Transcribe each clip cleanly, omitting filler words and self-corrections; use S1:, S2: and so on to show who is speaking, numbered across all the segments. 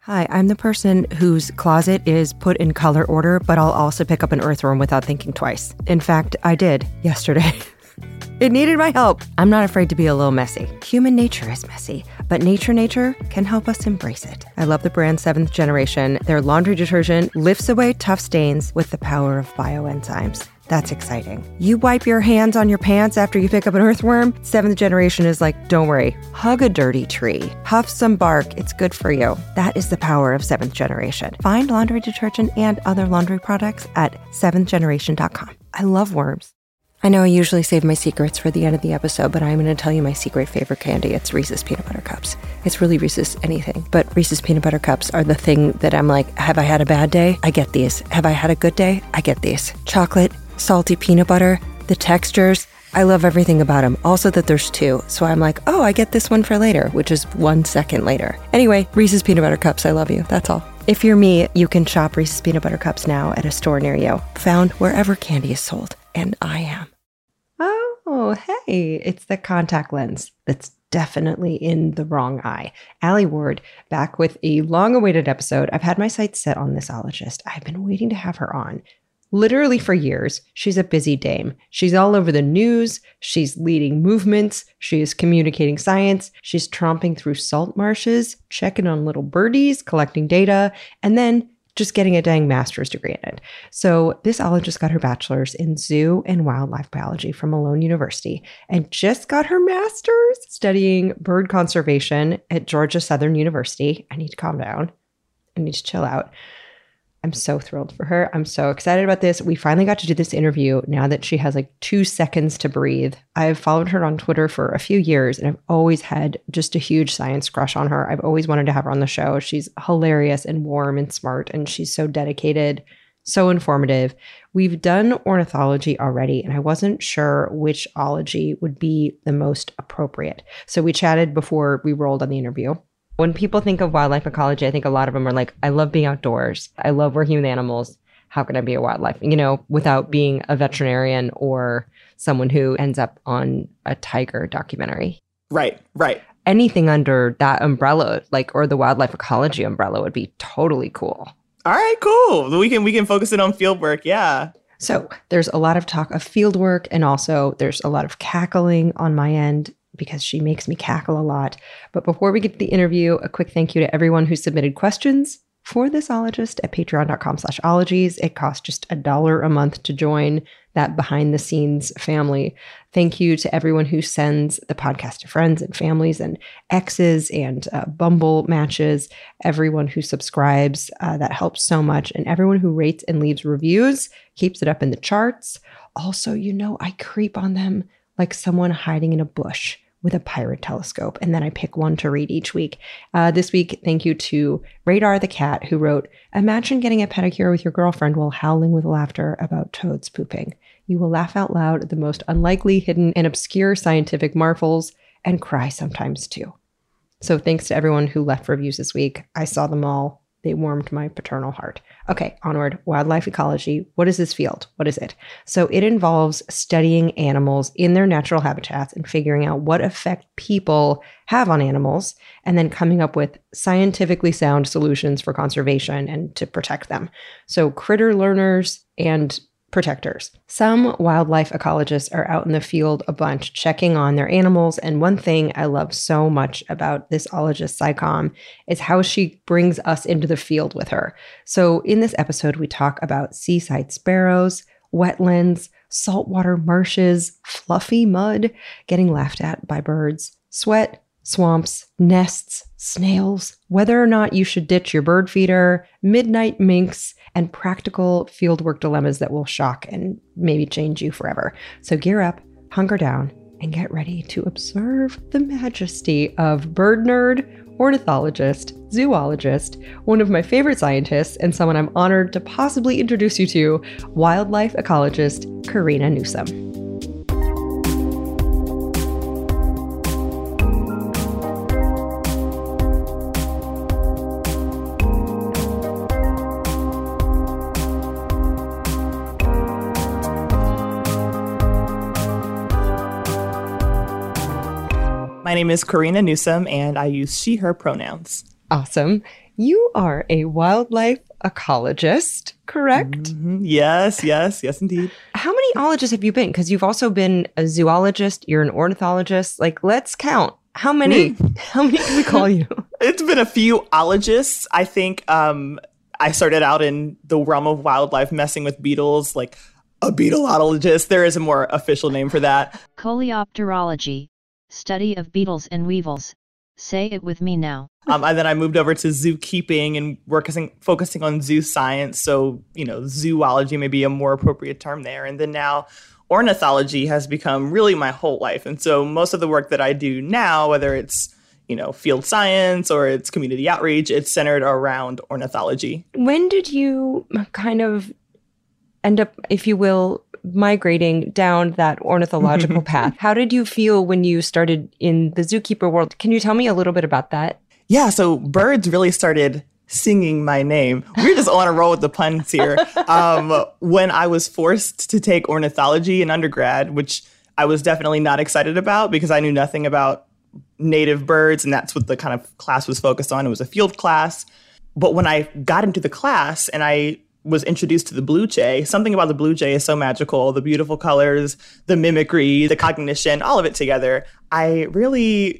S1: Hi, I'm the person whose closet is put in color order, but I'll also pick up an earthworm without thinking twice. In fact, I did yesterday. It needed my help. I'm not afraid to be a little messy. Human nature is messy, but nature can help us embrace it. I love the brand 7th Generation. Their laundry detergent lifts away tough stains with the power of bioenzymes. That's exciting. You wipe your hands on your pants after you pick up an earthworm? 7th Generation is like, don't worry, hug a dirty tree, huff some bark, it's good for you. That is the power of 7th Generation. Find laundry detergent and other laundry products at 7thgeneration.com. I love worms. I know I usually save my secrets for the end of the episode, but I'm going to tell you my secret favorite candy. It's Reese's Peanut Butter Cups. It's really Reese's anything, but Reese's Peanut Butter Cups are the thing that I'm like, have I had a bad day? I get these. Have I had a good day? I get these. Chocolate, salty peanut butter, the textures, I love everything about them. Also that there's 2, so I'm like, oh, I get this one for later, which is 1 second later. Anyway, Reese's Peanut Butter Cups, I love you. That's all. If you're me, you can shop Reese's Peanut Butter Cups now at a store near you, found wherever candy is sold, and I am. Oh, hey, it's the contact lens that's definitely in the wrong eye. Alie Ward, back with a long-awaited episode. I've had my sights set on this ologist. I've been waiting to have her on. Literally for years. She's a busy dame. She's all over the news. She's leading movements. She is communicating science. She's tromping through salt marshes, checking on little birdies, collecting data, and then just getting a dang master's degree in it. So this ologist got her bachelor's in zoo and wildlife biology from Malone University and just got her master's studying bird conservation at Georgia Southern University. I need to calm down. I need to chill out. I'm so thrilled for her. I'm so excited about this. We finally got to do this interview now that she has like 2 seconds to breathe. I've followed her on Twitter for a few years and I've always had just a huge science crush on her. I've always wanted to have her on the show. She's hilarious and warm and smart, and she's so dedicated, so informative. We've done ornithology already, and I wasn't sure which ology would be the most appropriate. So we chatted before we rolled on the interview. When people think of wildlife ecology, I think a lot of them are like, I love being outdoors. I love working with animals. How can I be a wildlife? Without being a veterinarian or someone who ends up on a tiger documentary.
S2: Right.
S1: Anything under that umbrella, or the wildlife ecology umbrella, would be totally cool.
S2: All right, cool. We can focus it on field work. Yeah.
S1: So there's a lot of talk of field work, and also there's a lot of cackling on my end, because she makes me cackle a lot. But before we get to the interview, a quick thank you to everyone who submitted questions for this ologist at patreon.com/ologies. It costs just $1 a month to join that behind the scenes family. Thank you to everyone who sends the podcast to friends and families and exes and Bumble matches, everyone who subscribes, that helps so much. And everyone who rates and leaves reviews, keeps it up in the charts. Also, I creep on them like someone hiding in a bush with a pirate telescope, and then I pick one to read each week. This week, thank you to Radar the cat, who wrote, "Imagine getting a pedicure with your girlfriend while howling with laughter about toads pooping. You will laugh out loud at the most unlikely, hidden, and obscure scientific marvels, and cry sometimes too." So thanks to everyone who left reviews this week. I saw them all. They warmed my paternal heart. Okay, onward. Wildlife ecology. What is this field? What is it? So it involves studying animals in their natural habitats and figuring out what effect people have on animals, and then coming up with scientifically sound solutions for conservation and to protect them. So critter learners and protectors. Some wildlife ecologists are out in the field a bunch checking on their animals, and one thing I love so much about this ologist, SciComm, is how she brings us into the field with her. So in this episode, we talk about seaside sparrows, wetlands, saltwater marshes, fluffy mud, getting laughed at by birds, sweat, swamps, nests, snails, whether or not you should ditch your bird feeder, midnight minks, and practical fieldwork dilemmas that will shock and maybe change you forever. So gear up, hunker down, and get ready to observe the majesty of bird nerd, ornithologist, zoologist, one of my favorite scientists, and someone I'm honored to possibly introduce you to, wildlife ecologist Corina Newsome.
S2: My name is Corina Newsome, and I use she, her pronouns.
S1: Awesome. You are a wildlife ecologist, correct?
S2: Yes, indeed.
S1: How many ologists have you been? Because you've also been a zoologist, you're an ornithologist. Like, let's count. How many? How many can we call you?
S2: It's been a few ologists. I think I started out in the realm of wildlife, messing with beetles, like a beetleologist. There is a more official name for that.
S3: Coleopterology, study of beetles and weevils. Say it with me now.
S2: And then I moved over to zookeeping and focusing on zoo science. So, zoology may be a more appropriate term there. And then now ornithology has become really my whole life. And so most of the work that I do now, whether it's, field science or it's community outreach, it's centered around ornithology.
S1: When did you kind of end up, if you will, migrating down that ornithological path? How did you feel when you started in the zookeeper world? Can you tell me a little bit about that?
S2: Yeah, so birds really started singing my name. We're just on a roll with the puns here. When I was forced to take ornithology in undergrad, which I was definitely not excited about because I knew nothing about native birds, and that's what the kind of class was focused on. It was a field class. But when I got into the class and I was introduced to the blue jay, something about the blue jay is so magical. The beautiful colors, the mimicry, the cognition, all of it together. I really,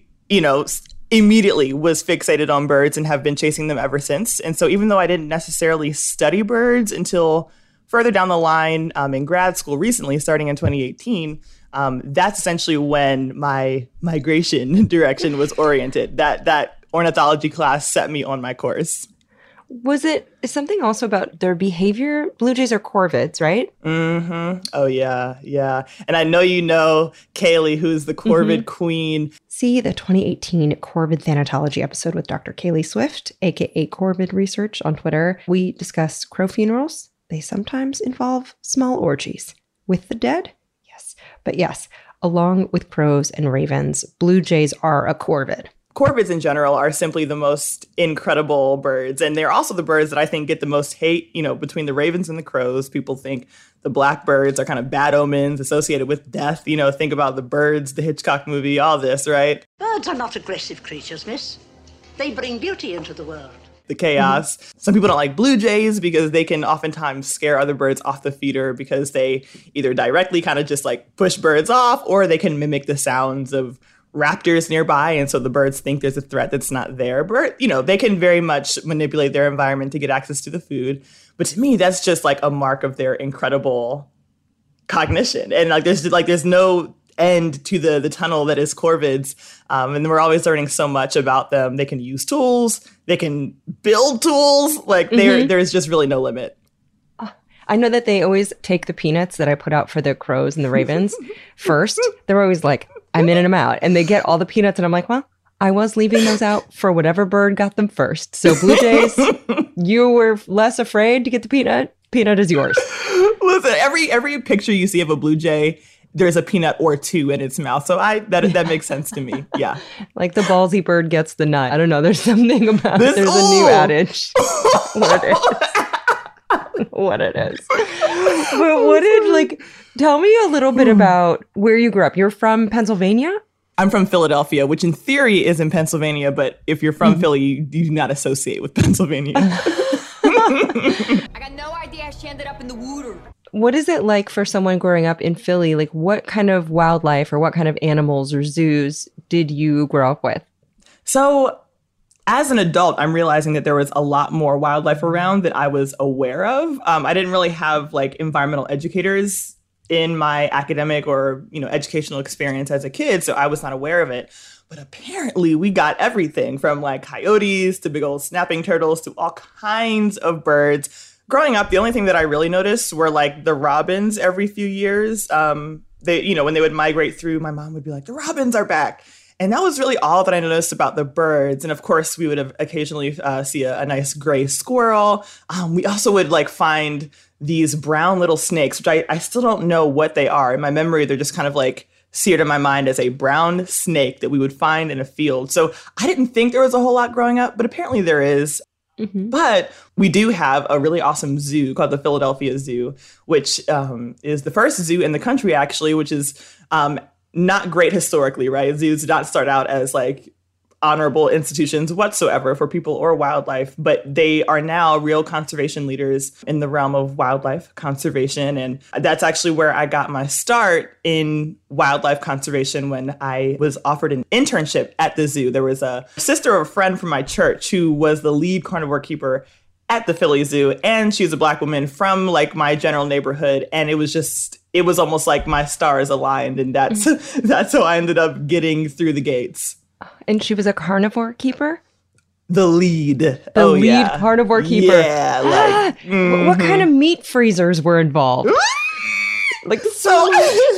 S2: immediately was fixated on birds and have been chasing them ever since. And so even though I didn't necessarily study birds until further down the line in grad school recently, starting in 2018, that's essentially when my migration direction was oriented. That ornithology class set me on my course.
S1: Was it something also about their behavior? Blue jays are corvids, right?
S2: Mm-hmm. Oh, yeah. And I know you know Kaylee, who's the corvid queen.
S1: See the 2018 Corvid Thanatology episode with Dr. Kaylee Swift, aka Corvid Research on Twitter. We discuss crow funerals. They sometimes involve small orgies. With the dead? Yes. But yes, along with crows and ravens, blue jays are a corvid.
S2: Corvids in general are simply the most incredible birds. And they're also the birds that I think get the most hate, between the ravens and the crows. People think the blackbirds are kind of bad omens associated with death. Think about the birds, the Hitchcock movie, all this, right?
S4: Birds are not aggressive creatures, miss. They bring beauty into the world.
S2: The chaos. Some people don't like blue jays because they can oftentimes scare other birds off the feeder because they either directly kind of just like push birds off, or they can mimic the sounds of raptors nearby, and so the birds think there's a threat that's not there. But, they can very much manipulate their environment to get access to the food. But to me, that's just like a mark of their incredible cognition. And there's no end to the tunnel that is corvids. And we're always learning so much about them. They can use tools. They can build tools. There's just really no limit.
S1: I know that they always take the peanuts that I put out for the crows and the ravens first. They're always like, I'm in and I'm out. And they get all the peanuts. And I'm like, well, I was leaving those out for whatever bird got them first. So blue jays, you were less afraid to get the peanut. Peanut is yours.
S2: Listen, every picture you see of a blue jay, there's a peanut or two in its mouth. So that makes sense to me. Yeah.
S1: Like the ballsy bird gets the nut. I don't know. There's something about it. There's a new adage. What it is. But tell me a little bit about where you grew up. You're from Pennsylvania?
S2: I'm from Philadelphia, which in theory is in Pennsylvania, but if you're from Philly, you do not associate with Pennsylvania.
S5: I got no idea how she ended up in the water.
S1: What is it like for someone growing up in Philly? Like, what kind of wildlife or what kind of animals or zoos did you grow up with?
S2: So as an adult, I'm realizing that there was a lot more wildlife around that I was aware of. I didn't really have environmental educators in my academic or, educational experience as a kid, so I was not aware of it. But apparently we got everything from coyotes to big old snapping turtles to all kinds of birds. Growing up, the only thing that I really noticed were the robins every few years. They, when they would migrate through, my mom would be like, the robins are back. And that was really all that I noticed about the birds. And of course, we would have occasionally see a nice gray squirrel. We also would find these brown little snakes, which I still don't know what they are. In my memory, they're just kind of seared in my mind as a brown snake that we would find in a field. So I didn't think there was a whole lot growing up, but apparently there is. Mm-hmm. But we do have a really awesome zoo called the Philadelphia Zoo, which is the first zoo in the country, actually, which is not great historically, right? Zoos did not start out as honorable institutions whatsoever for people or wildlife, but they are now real conservation leaders in the realm of wildlife conservation. And that's actually where I got my start in wildlife conservation when I was offered an internship at the zoo. There was a sister of a friend from my church who was the lead carnivore keeper at the Philly Zoo, and she was a Black woman from like my general neighborhood. And it was almost like my stars aligned, and that's how I ended up getting through the gates.
S1: And she was a carnivore keeper?
S2: The lead.
S1: The lead carnivore keeper.
S2: Yeah.
S1: What kind of meat freezers were involved?
S2: Like, so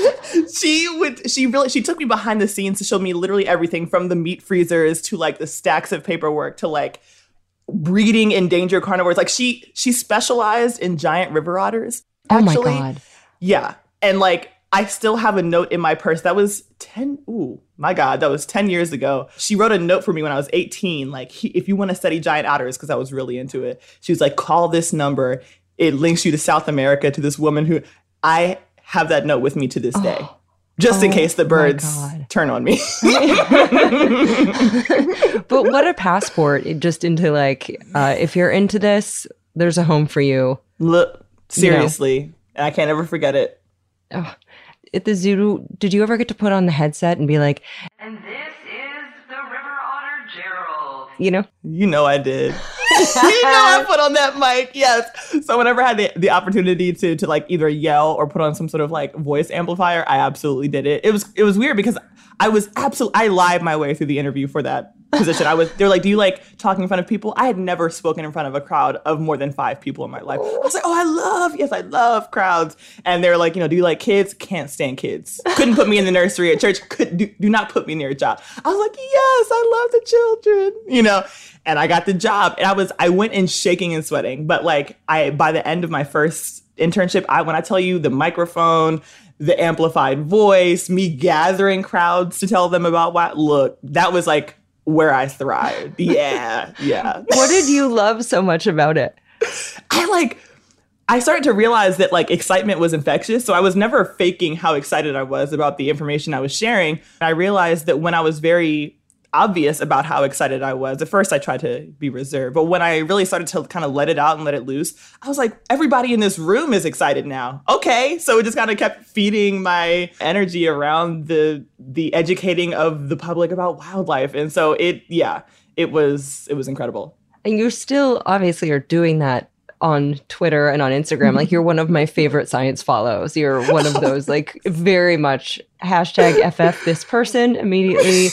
S2: she took me behind the scenes to show me literally everything from the meat freezers to like the stacks of paperwork to like breeding endangered carnivores. Like she specialized in giant river otters. Actually.
S1: Oh my God.
S2: Yeah. And like, I still have a note in my purse. That was 10 years ago. She wrote a note for me when I was 18. Like, if you want to study giant otters, because I was really into it, she was like, call this number. It links you to South America, to this woman who I have that note with me to this day. Just in case the birds turn on me.
S1: But what a passport just into like, if you're into this, there's a home for you.
S2: Look, seriously. And I can't ever forget it.
S1: Oh. At the zoo, did you ever get to put on the headset and be like,
S6: and this is the River Otter Gerald?
S1: You know?
S2: You know I did. I put on that mic, yes. So whenever I had the opportunity to like either yell or put on some sort of like voice amplifier, I absolutely did it. It was weird because I lied my way through the interview for that position. They're like, do you like talking in front of people? I had never spoken in front of a crowd of more than 5 people in my life. I was like, I love crowds. And they're like, do you like kids? Can't stand kids. Couldn't put me in the nursery at church. Do not put me near a child. I was like, yes, I love the children, and I got the job. And I went in shaking and sweating. But like by the end of my first internship, when I tell you the microphone, the amplified voice, me gathering crowds to tell them about that was like where I thrived. Yeah.
S1: What did you love so much about it?
S2: I started to realize that like excitement was infectious. So I was never faking how excited I was about the information I was sharing. And I realized that when I was very obvious about how excited I was, at first I tried to be reserved, but when I really started to kind of let it out and let it loose, I was like, everybody in this room is excited now. Okay. So it just kind of kept feeding my energy around the educating of the public about wildlife. And so it was incredible.
S1: And you still obviously are doing that on Twitter and on Instagram. Like, you're one of my favorite science follows. You're one of those, like, very much #FF this person immediately.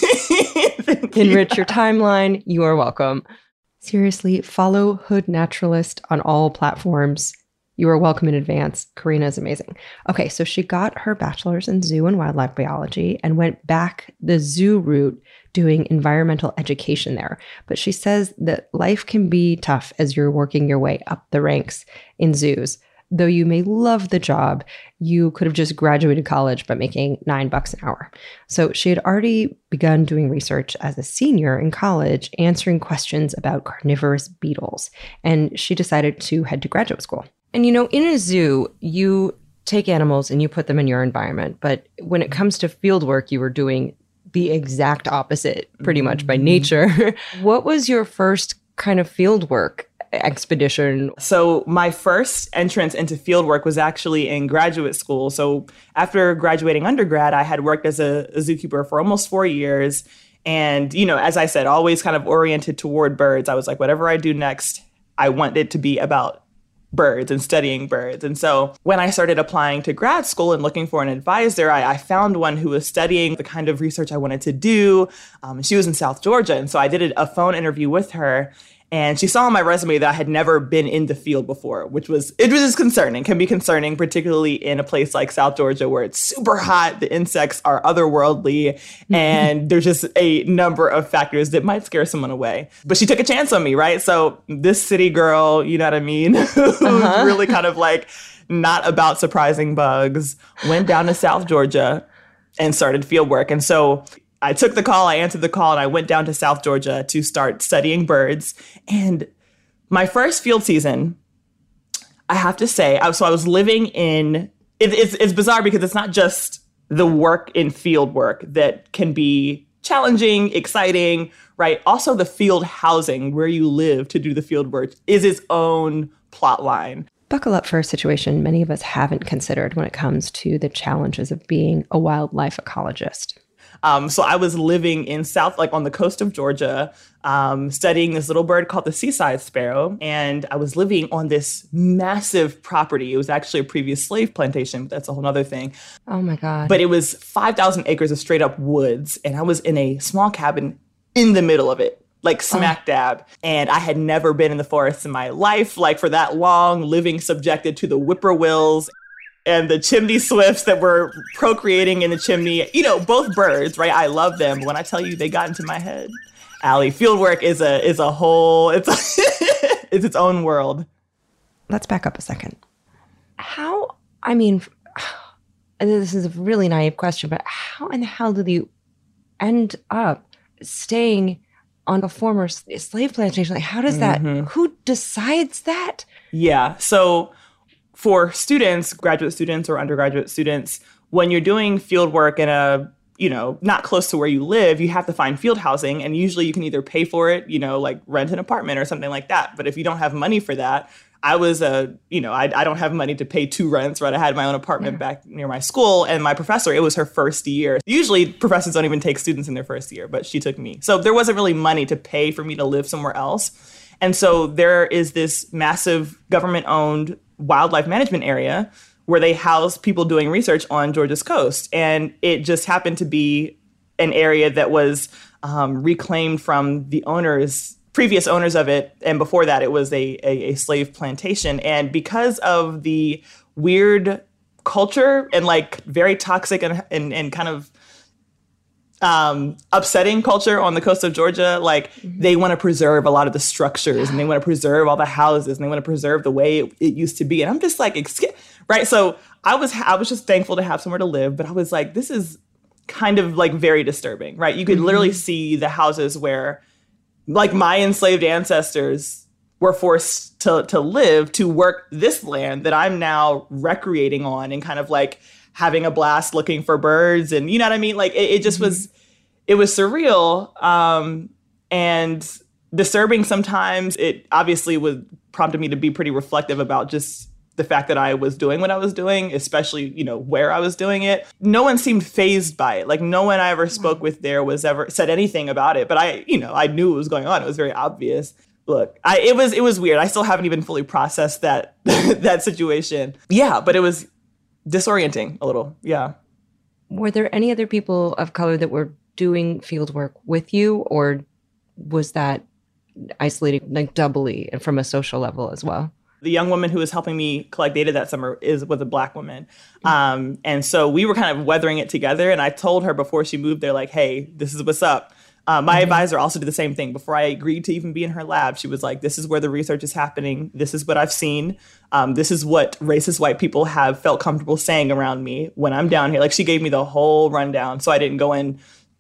S1: Enrich your timeline. You are welcome. Seriously, follow Hood Naturalist on all platforms. You are welcome in advance. Karina is amazing. Okay, so she got her bachelor's in zoo and wildlife biology and went back the zoo route doing environmental education there. But she says that life can be tough as you're working your way up the ranks in zoos. Though you may love the job, you could have just graduated college but making $9 an hour. So she had already begun doing research as a senior in college, answering questions about carnivorous beetles. And she decided to head to graduate school. And in a zoo, you take animals and you put them in your environment. But when it comes to field work, you were doing the exact opposite, pretty much by nature. What was your first kind of field work expedition?
S2: So my first entrance into field work was actually in graduate school. So after graduating undergrad, I had worked as a zookeeper for almost 4 years. And, as I said, always kind of oriented toward birds. I was like, whatever I do next, I want it to be about birds and studying birds. And so when I started applying to grad school and looking for an advisor, I found one who was studying the kind of research I wanted to do. She was in South Georgia. And so I did a phone interview with her. And she saw on my resume that I had never been in the field before, which was concerning, can be concerning, particularly in a place like South Georgia where it's super hot, the insects are otherworldly, and there's just a number of factors that might scare someone away. But she took a chance on me, right? So this city girl, you know what I mean, who's really kind of like not about surprising bugs, went down to South Georgia and started field work. And so I took the call, I answered the call, and I went down to South Georgia to start studying birds. And my first field season, I have to say, I was living in, it's bizarre because it's not just the work in field work that can be challenging, exciting, right? Also, the field housing where you live to do the field work is its own plot line.
S1: Buckle up for a situation many of us haven't considered when it comes to the challenges of being a wildlife ecologist.
S2: So I was living in on the coast of Georgia, studying this little bird called the seaside sparrow. And I was living on this massive property. It was actually a previous slave plantation, but that's a whole other thing.
S1: Oh my God.
S2: But it was 5,000 acres of straight up woods. And I was in a small cabin in the middle of it, like smack dab. And I had never been in the forest in my life, like for that long, living subjected to the whippoorwills and the chimney swifts that were procreating in the chimney. You know, both birds, right? I love them. But when I tell you they got into my head, Allie, fieldwork is a whole, it's its own world.
S1: Let's back up a second. And this is a really naive question, but how in the hell did you end up staying on a former slave plantation? Like, how does that, who decides that?
S2: Yeah, so for students, graduate students or undergraduate students, when you're doing field work in a, not close to where you live, you have to find field housing. And usually you can either pay for it, like rent an apartment or something like that. But if you don't have money for that, I was I don't have money to pay 2 rents, right? I had my own apartment back near my school. And my professor, it was her first year. Usually professors don't even take students in their first year, but she took me. So there wasn't really money to pay for me to live somewhere else. And so there is this massive government-owned wildlife management area where they house people doing research on Georgia's coast. And it just happened to be an area that was reclaimed from the previous owners of it. And before that, it was a slave plantation. And because of the weird culture and like very toxic and kind of upsetting culture on the coast of Georgia, like they want to preserve a lot of the structures and they want to preserve all the houses and they want to preserve the way it used to be. And I'm just like, right. So I was just thankful to have somewhere to live, but I was like, this is kind of like very disturbing, right? You could literally see the houses where like my enslaved ancestors were forced to live, to work this land that I'm now recreating on and kind of like having a blast looking for birds. And you know what I mean? Like it just was, it was surreal and disturbing sometimes. It obviously prompted me to be pretty reflective about just the fact that I was doing what I was doing, especially, where I was doing it. No one seemed fazed by it. Like no one I ever spoke with there was ever said anything about it. But I knew what was going on. It was very obvious. Look, it was weird. I still haven't even fully processed that that situation. Yeah, but it was disorienting a little. Yeah.
S1: Were there any other people of color that were doing field work with you, or was that isolating like doubly and from a social level as well?
S2: The young woman who was helping me collect data that summer was a Black woman. And so we were kind of weathering it together. And I told her before she moved there, like, hey, this is what's up. My advisor also did the same thing. Before I agreed to even be in her lab, she was like, this is where the research is happening. This is what I've seen. This is what racist white people have felt comfortable saying around me when I'm down here. Like she gave me the whole rundown. So I didn't go in,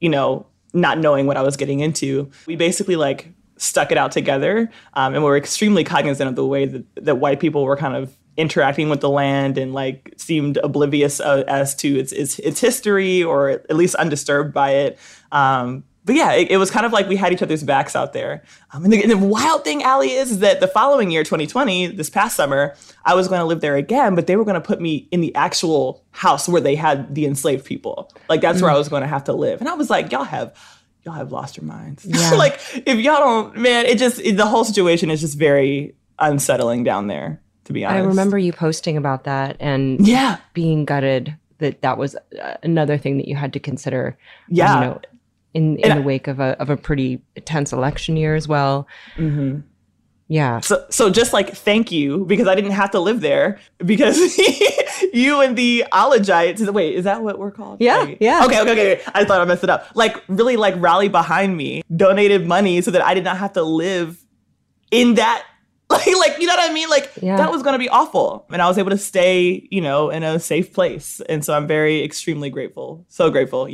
S2: not knowing what I was getting into. We basically like stuck it out together. And we were extremely cognizant of the way that white people were kind of interacting with the land and like seemed oblivious as to its history, or at least undisturbed by it. But yeah, it was kind of like we had each other's backs out there. And the wild thing, Allie, is that the following year, 2020, this past summer, I was going to live there again, but they were going to put me in the actual house where they had the enslaved people. Like that's where I was going to have to live. And I was like, y'all have lost your minds. Yeah. Like if y'all don't, man, the whole situation is just very unsettling down there, to be honest.
S1: I remember you posting about that and being gutted that was another thing that you had to consider.
S2: Yeah.
S1: In the wake of a pretty tense election year as well. Mm-hmm. Yeah.
S2: So just like, thank you, because I didn't have to live there, because you and the ologites, wait, is that what we're called?
S1: Yeah.
S2: Like,
S1: yeah.
S2: Okay. I thought I messed it up. Like really like rally behind me, donated money so that I did not have to live in that, like, you know what I mean? Like that was going to be awful. And I was able to stay, in a safe place. And so I'm extremely grateful. So grateful. Yeah.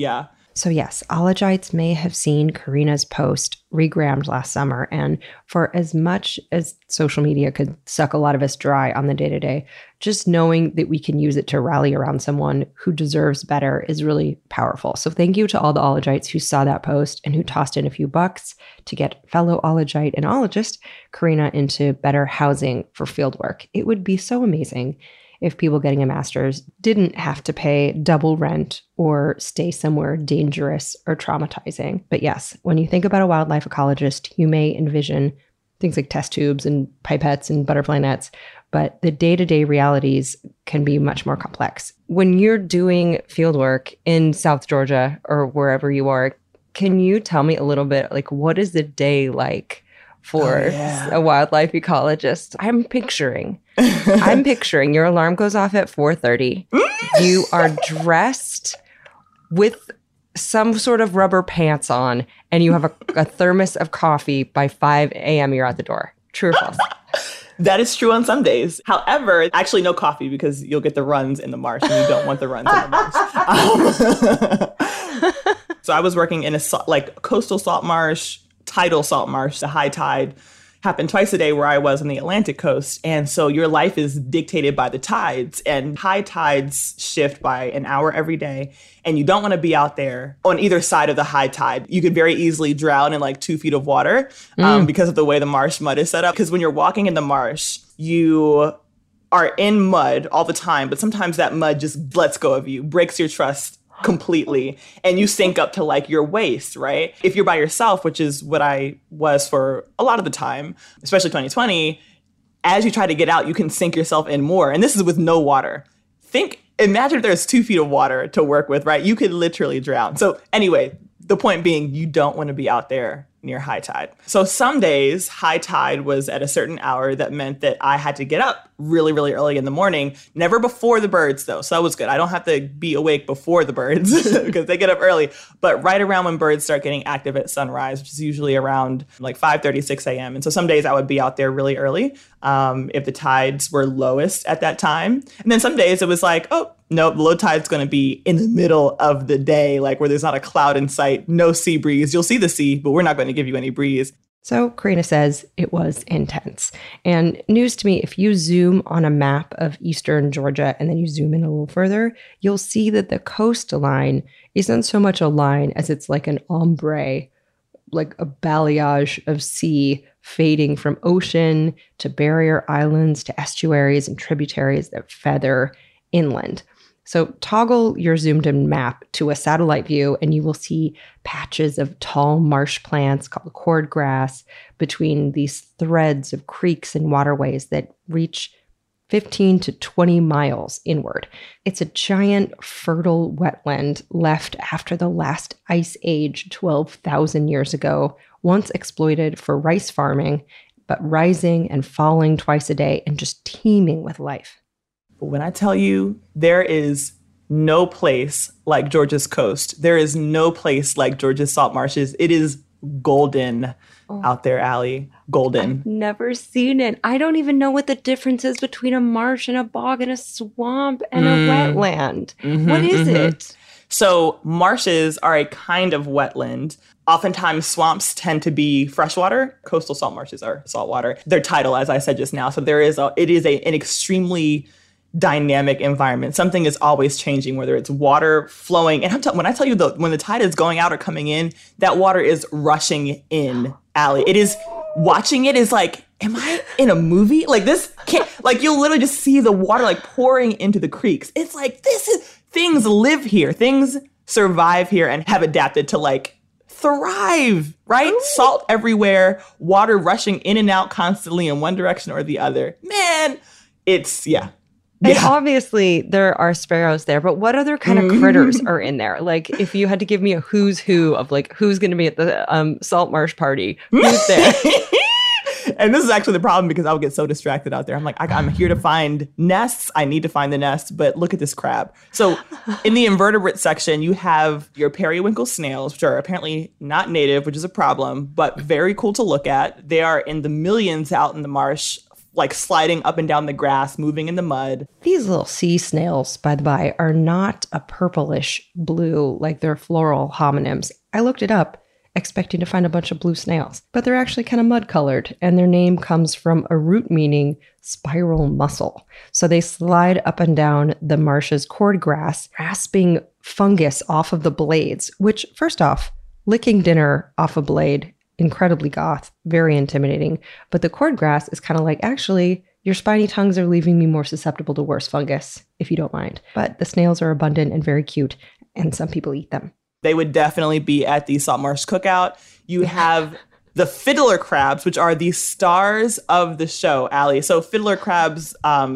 S1: So yes, ologites may have seen Karina's post regrammed last summer, and for as much as social media could suck a lot of us dry on the day-to-day, just knowing that we can use it to rally around someone who deserves better is really powerful. So thank you to all the ologites who saw that post and who tossed in a few bucks to get fellow ologite and ologist Karina into better housing for fieldwork. It would be so amazing if people getting a master's didn't have to pay double rent or stay somewhere dangerous or traumatizing. But yes, when you think about a wildlife ecologist, you may envision things like test tubes and pipettes and butterfly nets, but the day-to-day realities can be much more complex. When you're doing fieldwork in South Georgia or wherever you are, can you tell me a little bit, like, what is the day like for a wildlife ecologist? I'm picturing your alarm goes off at 4:30. You are dressed with some sort of rubber pants on, and you have a thermos of coffee. By 5 a.m. you're at the door. True or false?
S2: That is true on some days. However, actually no coffee because you'll get the runs in the marsh and you don't want the runs in the marsh. So I was working in a coastal salt marsh, tidal salt marsh. The high tide happened twice a day where I was on the Atlantic coast. And so your life is dictated by the tides, and high tides shift by an hour every day. And you don't want to be out there on either side of the high tide. You could very easily drown in 2 feet of water because of the way the marsh mud is set up. Because when you're walking in the marsh, you are in mud all the time, but sometimes that mud just lets go of you, breaks your trust completely, and you sink up to your waist, right? If you're by yourself, which is what I was for a lot of the time, especially 2020, as you try to get out, you can sink yourself in more. And this is with no water. Imagine if there's 2 feet of water to work with, right? You could literally drown. So anyway, the point being, you don't want to be out there near high tide. So some days high tide was at a certain hour that meant that I had to get up really, really early in the morning, never before the birds though. So that was good. I don't have to be awake before the birds because they get up early, but right around when birds start getting active at sunrise, which is usually around 5:30, 6 a.m. And so some days I would be out there really early if the tides were lowest at that time. And then some days it was oh, no, the low tide's going to be in the middle of the day, where there's not a cloud in sight, no sea breeze. You'll see the sea, but we're not going to give you any breeze.
S1: So Karina says it was intense. And news to me, if you zoom on a map of eastern Georgia and then you zoom in a little further, you'll see that the coastline isn't so much a line as it's like an ombre, like a balayage of sea fading from ocean to barrier islands to estuaries and tributaries that feather inland. So toggle your zoomed in map to a satellite view and you will see patches of tall marsh plants called cordgrass between these threads of creeks and waterways that reach 15 to 20 miles inward. It's a giant fertile wetland left after the last ice age 12,000 years ago, once exploited for rice farming, but rising and falling twice a day and just teeming with life.
S2: When I tell you there is no place like Georgia's coast, there is no place like Georgia's salt marshes. It is golden out there, Allie. Golden.
S1: I've never seen it. I don't even know what the difference is between a marsh and a bog and a swamp and a wetland. What is it?
S2: So marshes are a kind of wetland. Oftentimes swamps tend to be freshwater. Coastal salt marshes are saltwater. They're tidal, as I said just now. So it is an extremely dynamic environment. Something is always changing, whether it's water flowing. And when I tell you when the tide is going out or coming in, that water is rushing in, Allie. It is, watching it is am I in a movie? This can't, you'll literally just see the water pouring into the creeks. It's things live here. Things survive here and have adapted to thrive, right? Ooh. Salt everywhere, water rushing in and out constantly in one direction or the other. Man, it's, yeah.
S1: And obviously there are sparrows there, but what other kind of critters are in there? If you had to give me a who's who of who's going to be at the salt marsh party, who's there?
S2: And this is actually the problem because I would get so distracted out there. I'm I'm here to find nests. I need to find the nest, but look at this crab. So in the invertebrate section, you have your periwinkle snails, which are apparently not native, which is a problem, but very cool to look at. They are in the millions out in the marsh, like sliding up and down the grass, moving in the mud.
S1: These little sea snails, by the by, are not a purplish blue like their floral homonyms. I looked it up, expecting to find a bunch of blue snails, but they're actually kind of mud colored, and their name comes from a root meaning spiral mussel. So they slide up and down the marsh's cordgrass, rasping fungus off of the blades, which, first off, licking dinner off a blade, incredibly goth, very intimidating. But the cordgrass is kind of like, actually, your spiny tongues are leaving me more susceptible to worse fungus, if you don't mind. But the snails are abundant and very cute, and some people eat them.
S2: They would definitely be at the Saltmarsh Cookout. You have the fiddler crabs, which are the stars of the show, Allie. So fiddler crabs,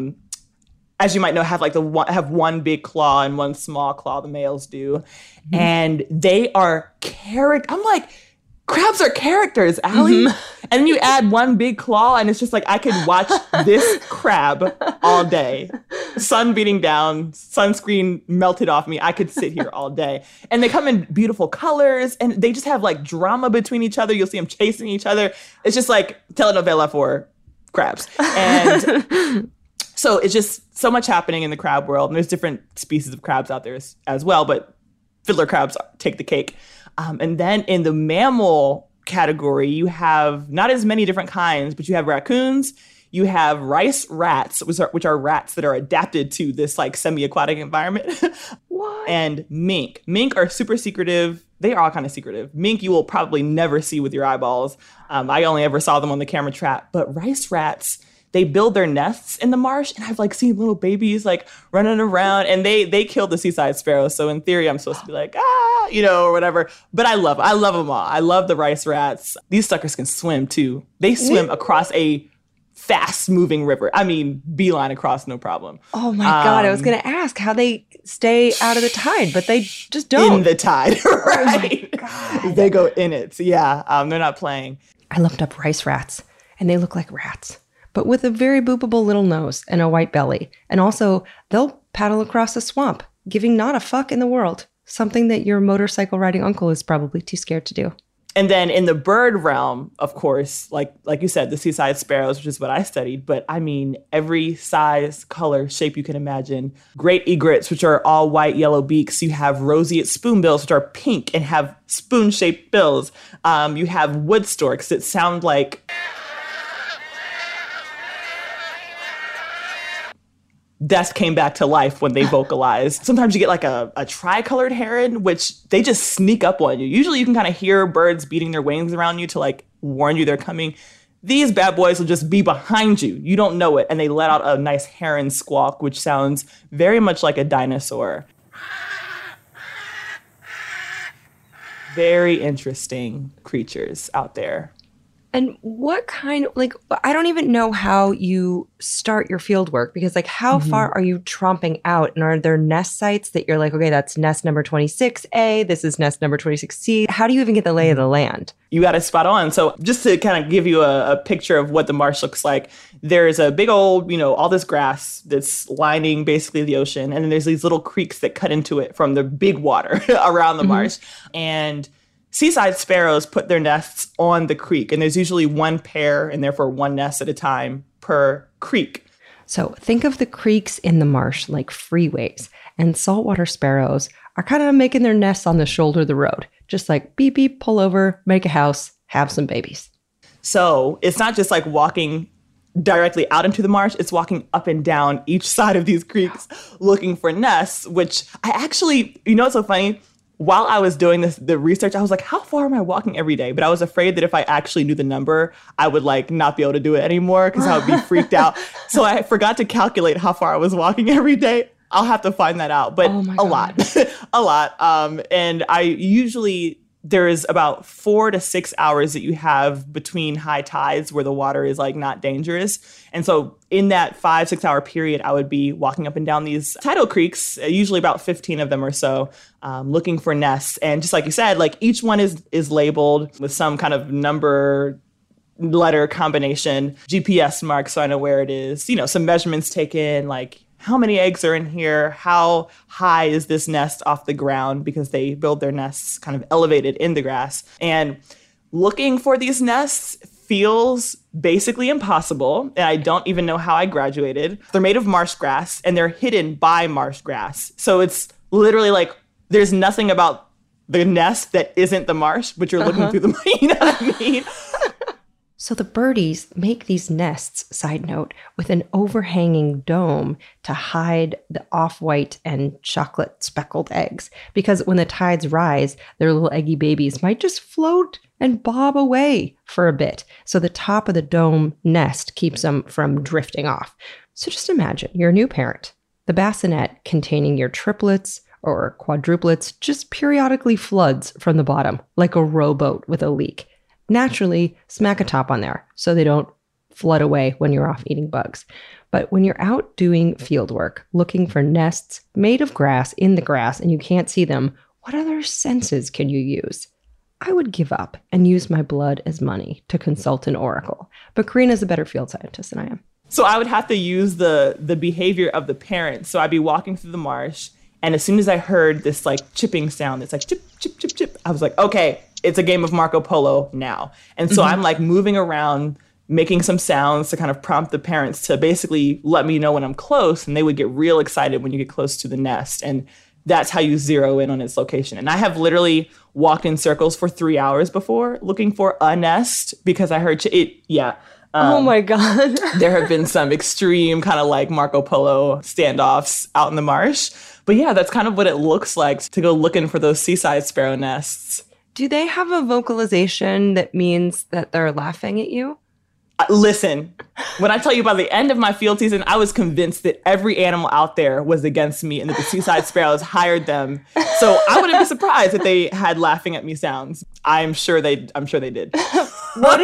S2: as you might know, have have one big claw and one small claw. The males do, and they are I'm like, crabs are characters, Allie. And then you add one big claw, and it's just like I could watch this crab all day. Sun beating down, sunscreen melted off me. I could sit here all day. And they come in beautiful colors, and they just have like drama between each other. You'll see them chasing each other. It's just like telenovela for crabs. And so it's just so much happening in the crab world. And there's different species of crabs out there as well, but fiddler crabs take the cake. And then in the mammal category, you have not as many different kinds, but you have raccoons, you have rice rats, which are rats that are adapted to this like semi-aquatic environment.
S1: What?
S2: And mink. Mink are super secretive. They are all kind of secretive. Mink you will probably never see with your eyeballs. I only ever saw them on the camera trap. But rice rats, they build their nests in the marsh, and I've like seen little babies like running around, and they killed the seaside sparrow. So in theory, I'm supposed to be like, or whatever. But I love them all. I love the rice rats. These suckers can swim too. They swim across a fast moving river. I mean, beeline across, no problem.
S1: Oh my God. I was going to ask how they stay out of the tide, but they just don't.
S2: In the tide, right?
S1: Oh my God.
S2: They go in it. So yeah, they're not playing.
S1: I looked up rice rats, and they look like rats, but with a very boopable little nose and a white belly. And also, they'll paddle across a swamp, giving not a fuck in the world. Something that your motorcycle riding uncle is probably too scared to do.
S2: And then in the bird realm, of course, like you said, the seaside sparrows, which is what I studied. But I mean, every size, color, shape you can imagine. Great egrets, which are all white, yellow beaks. You have roseate spoonbills, which are pink and have spoon-shaped bills. You have wood storks that sound like death came back to life when they vocalize. Sometimes you get like a tricolored heron, which they just sneak up on you. Usually you can kind of hear birds beating their wings around you to like warn you they're coming. These bad boys will just be behind you. You don't know it. And they let out a nice heron squawk, which sounds very much like a dinosaur. Very interesting creatures out there.
S1: And what kind of, like, I don't even know how you start your field work, because like how far are you tromping out? And are there nest sites that you're like, okay, that's nest number 26A, this is nest number 26C. How do you even get the lay of the land?
S2: You got it spot on. So just to kind of give you a picture of what the marsh looks like, there's a big old, all this grass that's lining basically the ocean. And then there's these little creeks that cut into it from the big water around the marsh. And seaside sparrows put their nests on the creek, and there's usually one pair and therefore one nest at a time per creek.
S1: So think of the creeks in the marsh like freeways, and saltwater sparrows are kind of making their nests on the shoulder of the road. Just like beep, beep, pull over, make a house, have some babies.
S2: So it's not just like walking directly out into the marsh, it's walking up and down each side of these creeks looking for nests, which I actually, what's so funny? While I was doing the research, I was like, how far am I walking every day? But I was afraid that if I actually knew the number, I would like not be able to do it anymore because I would be freaked out. So I forgot to calculate how far I was walking every day. I'll have to find that out, but a lot. And I usually, there is about 4 to 6 hours that you have between high tides where the water is like not dangerous. And so in that 5-6 hour period, I would be walking up and down these tidal creeks, usually about 15 of them or so, looking for nests. And just like you said, like each one is labeled with some kind of number, letter combination, GPS mark, so I know where it is, some measurements taken, like how many eggs are in here? How high is this nest off the ground? Because they build their nests kind of elevated in the grass. And looking for these nests feels basically impossible, and I don't even know how I graduated. They're made of marsh grass, and they're hidden by marsh grass. So it's literally like there's nothing about the nest that isn't the marsh, but you're looking through the, you know what I mean?
S1: So the birdies make these nests, side note, with an overhanging dome to hide the off-white and chocolate speckled eggs. Because when the tides rise, their little eggy babies might just float and bob away for a bit. So the top of the dome nest keeps them from drifting off. So just imagine you're a new parent. The bassinet containing your triplets or quadruplets just periodically floods from the bottom like a rowboat with a leak. Naturally, smack a top on there so they don't flood away when you're off eating bugs. But when you're out doing field work, looking for nests made of grass in the grass and you can't see them, what other senses can you use? I would give up and use my blood as money to consult an oracle. But Karina's a better field scientist than I am.
S2: So I would have to use the behavior of the parents. So I'd be walking through the marsh, and as soon as I heard this like chipping sound, it's like chip, chip, chip, chip, I was like, okay, it's a game of Marco Polo now. And so I'm like moving around, making some sounds to kind of prompt the parents to basically let me know when I'm close. And they would get real excited when you get close to the nest. And that's how you zero in on its location. And I have literally walked in circles for 3 hours before looking for a nest because I heard it. Yeah.
S1: Oh my God.
S2: There have been some extreme kind of like Marco Polo standoffs out in the marsh. But yeah, that's kind of what it looks like to go looking for those seaside sparrow nests.
S1: Do they have a vocalization that means that they're laughing at you?
S2: Listen, when I tell you by the end of my field season, I was convinced that every animal out there was against me and that the seaside sparrows hired them. So I wouldn't be surprised if they had laughing at me sounds. I'm sure they did.
S1: What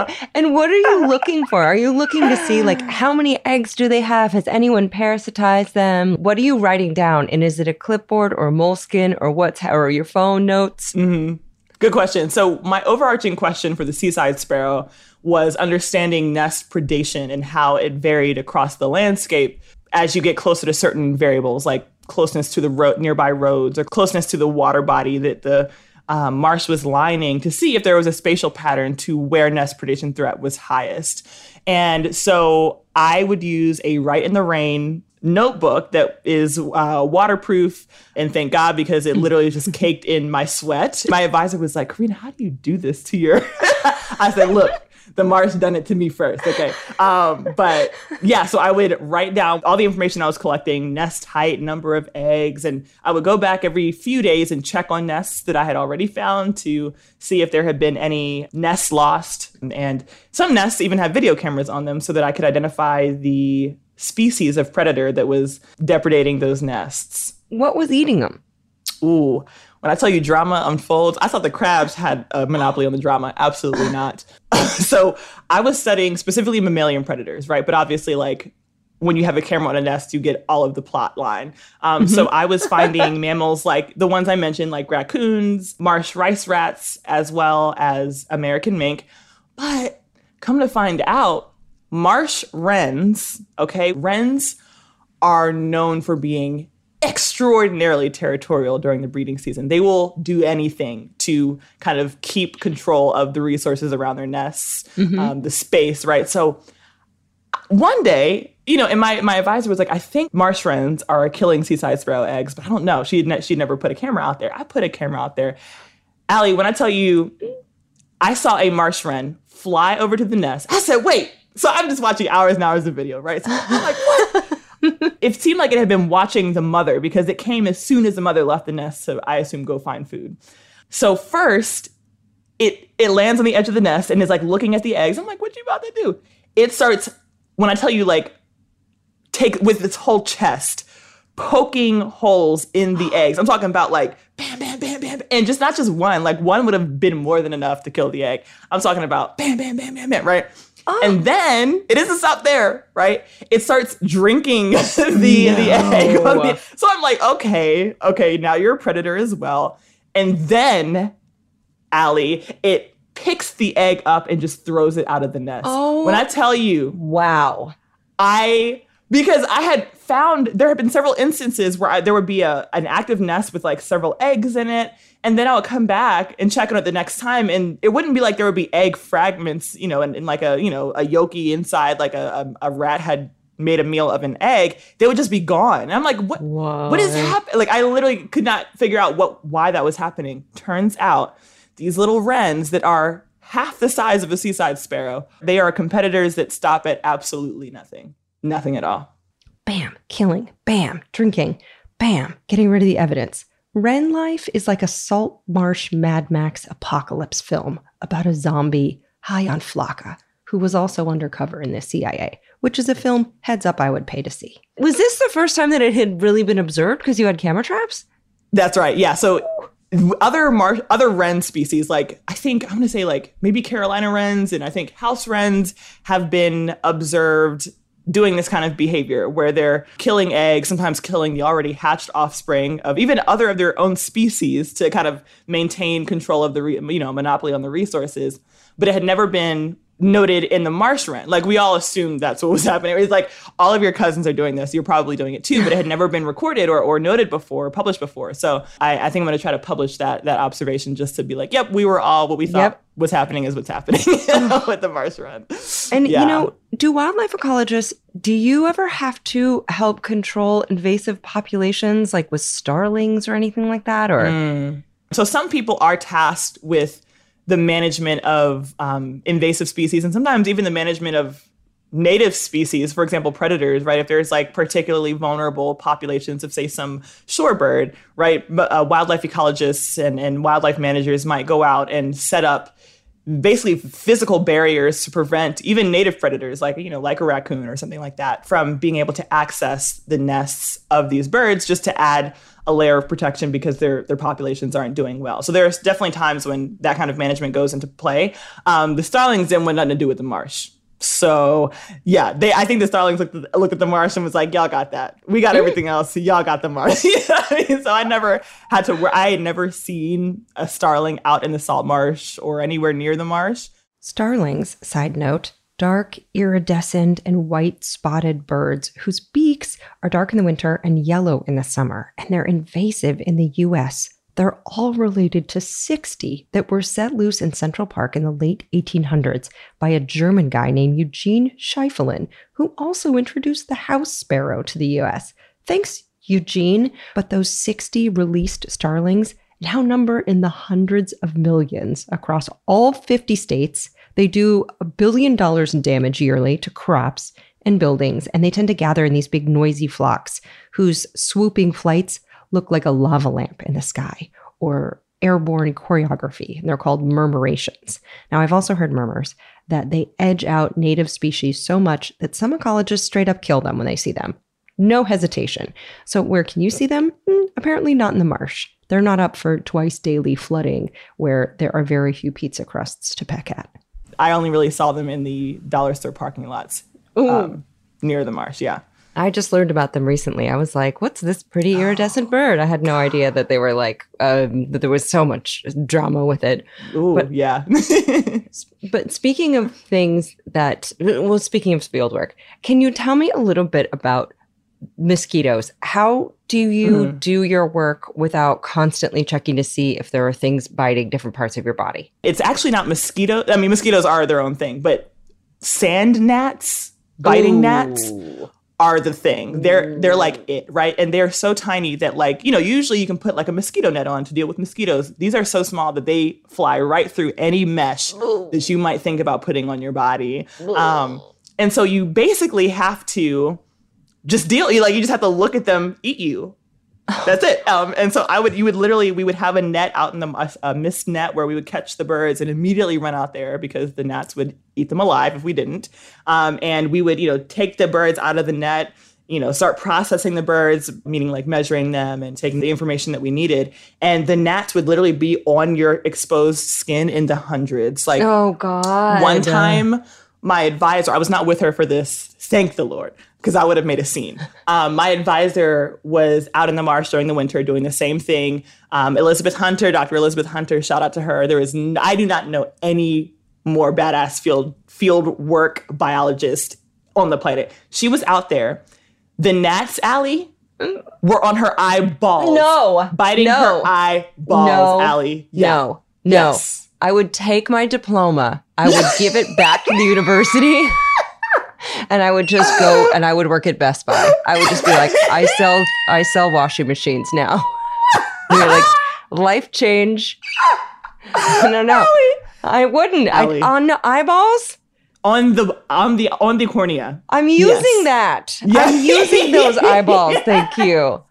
S1: are you looking for? Are you looking to see like how many eggs do they have? Has anyone parasitized them? What are you writing down? And is it a clipboard or moleskin or your phone notes?
S2: Mm-hmm. Good question. So my overarching question for the seaside sparrow was understanding nest predation and how it varied across the landscape as you get closer to certain variables like closeness to the nearby roads or closeness to the water body that the marsh was lining to see if there was a spatial pattern to where nest predation threat was highest. And so I would use a Write in the Rain notebook that is waterproof, and thank God, because it literally just caked in my sweat. My advisor was like, Karina, how do you do this to your... I said, look, the marsh done it to me first, okay? But yeah, so I would write down all the information I was collecting, nest height, number of eggs, and I would go back every few days and check on nests that I had already found to see if there had been any nests lost. And some nests even have video cameras on them so that I could identify the species of predator that was depredating those nests.
S1: What was eating them?
S2: Ooh, when I tell you drama unfolds, I thought the crabs had a monopoly on the drama. Absolutely not. So I was studying specifically mammalian predators, right? But obviously, like, when you have a camera on a nest, you get all of the plot line. So I was finding mammals like the ones I mentioned, like raccoons, marsh rice rats, as well as American mink. But come to find out, marsh wrens, okay, wrens are known for being extraordinarily territorial during the breeding season. They will do anything to kind of keep control of the resources around their nests, the space, right? So one day, you know, and my advisor was like, I think marsh wrens are killing seaside sparrow eggs, but I don't know. She'd never put a camera out there. I put a camera out there. Allie, when I tell you, I saw a marsh wren fly over to the nest, I said, wait. So I'm just watching hours and hours of video, right? So I'm like, what? It seemed like it had been watching the mother because it came as soon as the mother left the nest to, I assume, go find food. So first, it lands on the edge of the nest and is like looking at the eggs. I'm like, what you about to do? It starts, when I tell you, like, take with its whole chest, poking holes in the eggs. I'm talking about like bam, bam, bam, bam, and just not just one. Like one would have been more than enough to kill the egg. I'm talking about bam, bam, bam, bam, bam, right? Oh. And then it doesn't stop there, right? It starts drinking the egg. So I'm like, okay, now you're a predator as well. And then, Allie, it picks the egg up and just throws it out of the nest.
S1: Oh.
S2: When I tell you,
S1: wow,
S2: I Because there have been several instances where there would be an active nest with like several eggs in it. And then I would come back and check on it the next time. And it wouldn't be like there would be egg fragments, and like a yolky inside, like a rat had made a meal of an egg. They would just be gone. And I'm like, what is happening? Like, I literally could not figure out why that was happening. Turns out these little wrens that are half the size of a seaside sparrow, they are competitors that stop at absolutely nothing. Nothing at all.
S1: Bam, killing. Bam, drinking. Bam, getting rid of the evidence. Wren life is like a salt marsh Mad Max apocalypse film about a zombie high on flocka who was also undercover in the CIA, which is a film, heads up, I would pay to see. Was this the first time that it had really been observed because you had camera traps?
S2: That's right. Yeah. So other wren species, like I think I'm going to say like maybe Carolina wrens and I think house wrens have been observed doing this kind of behavior where they're killing eggs, sometimes killing the already hatched offspring of even other of their own species to kind of maintain control of the, monopoly on the resources. But it had never been noted in the marsh wren. Like we all assumed that's what was happening. It's like all of your cousins are doing this. You're probably doing it too, but it had never been recorded or noted before, published before. So I think I'm going to try to publish that observation just to be like, yep, we were all what we thought was happening is what's happening with the marsh wren.
S1: And, do wildlife ecologists, do you ever have to help control invasive populations like with starlings or anything like that? Or
S2: So some people are tasked with the management of invasive species and sometimes even the management of native species, for example, predators, right? If there's like particularly vulnerable populations of, say, some shorebird, right? Wildlife ecologists and wildlife managers might go out and set up basically physical barriers to prevent even native predators like a raccoon or something like that from being able to access the nests of these birds just to add a layer of protection because their populations aren't doing well. So there's definitely times when that kind of management goes into play. The starlings didn't want nothing to do with the marsh. So yeah, I think the starlings looked at the marsh and was like, y'all got that. We got everything else. So y'all got the marsh. You know what I mean? So I had never seen a starling out in the salt marsh or anywhere near the marsh.
S1: Starlings, side note, dark, iridescent, and white spotted birds whose beaks are dark in the winter and yellow in the summer, and they're invasive in the U.S. They're all related to 60 that were set loose in Central Park in the late 1800s by a German guy named Eugene Schieffelin, who also introduced the house sparrow to the U.S. Thanks, Eugene. But those 60 released starlings now number in the hundreds of millions across all 50 states. They do $1 billion in damage yearly to crops and buildings, and they tend to gather in these big noisy flocks whose swooping flights look like a lava lamp in the sky or airborne choreography, and they're called murmurations. Now, I've also heard murmurs that they edge out native species so much that some ecologists straight up kill them when they see them. No hesitation. So where can you see them? Apparently not in the marsh. They're not up for twice daily flooding where there are very few pizza crusts to peck at.
S2: I only really saw them in the dollar store parking lots near the marsh, yeah.
S1: I just learned about them recently. I was like, what's this pretty iridescent bird? I had no idea that they were like, that there was so much drama with it.
S2: Ooh, but, yeah.
S1: But speaking of things speaking of field work, can you tell me a little bit about mosquitoes? How do you do your work without constantly checking to see if there are things biting different parts of your body?
S2: It's actually not mosquitoes. I mean, mosquitoes are their own thing, but sand gnats, biting gnats are the thing. They're like it, right? And they're so tiny that usually you can put like a mosquito net on to deal with mosquitoes. These are so small that they fly right through any mesh that you might think about putting on your body. And so you basically have to just you just have to look at them eat you. That's it. And so we would have a net out in a mist net where we would catch the birds and immediately run out there because the gnats would eat them alive if we didn't. And we would, take the birds out of the net, start processing the birds, meaning like measuring them and taking the information that we needed. And the gnats would literally be on your exposed skin in the hundreds. Like,
S1: oh God.
S2: One time, my advisor, I was not with her for this, thank the Lord, because I would have made a scene. My advisor was out in the marsh during the winter doing the same thing. Elizabeth Hunter, Dr. Elizabeth Hunter, shout out to her. I do not know any more badass field work biologist on the planet. She was out there The gnats, Allie, were on her eyeballs.
S1: No.
S2: Biting her eyeballs, Allie. Yeah.
S1: No.
S2: Yes.
S1: I would take my diploma. I would give it back to the university. And I would just go and I would work at Best Buy. I would just be like, I sell washing machines now. You're like, life change. No.
S2: Allie.
S1: I wouldn't.
S2: Allie.
S1: On the eyeballs?
S2: On the cornea.
S1: I'm using that.
S2: Yes.
S1: I'm using those eyeballs. Thank you.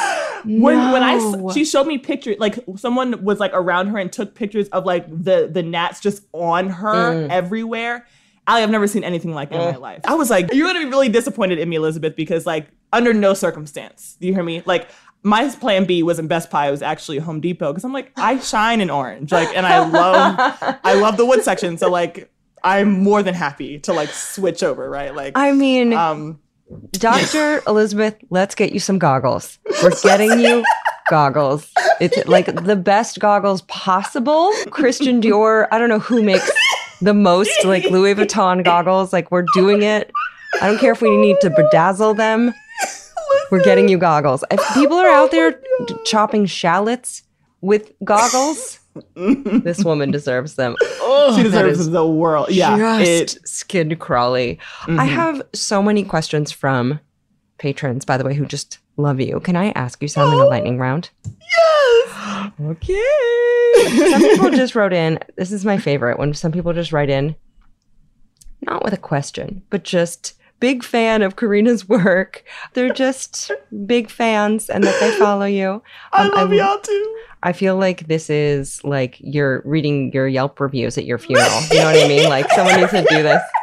S2: She showed me pictures, like someone was like around her and took pictures of like the gnats just on her everywhere. Allie, I've never seen anything like that in my life. I was like, you're gonna be really disappointed in me, Elizabeth, because like under no circumstance, do you hear me? Like my plan B wasn't Best Buy, it was actually Home Depot, because I'm like, I shine in orange, like, and I love the wood section, so like I'm more than happy to like switch over, right? Like,
S1: I mean, Dr. Elizabeth, let's get you some goggles. We're getting you goggles. It's like the best goggles possible. Christian Dior, I don't know who makes the most like Louis Vuitton goggles. Like we're doing it. I don't care if we need to bedazzle them. We're getting you goggles. If people are out there chopping shallots with goggles, this woman deserves them. Oh,
S2: she deserves the world. Yeah,
S1: just skin crawly. I have so many questions from patrons, by the way, who just love you. Can I ask you some in a lightning round?
S2: Yes.
S1: Okay. Some people just wrote in. This is my favorite when some people just write in, not with a question, but just big fan of Karina's work. They're just big fans and that they follow you.
S2: I love y'all too.
S1: I feel like this is like you're reading your Yelp reviews at your funeral. You know what I mean? Like someone needs to do this.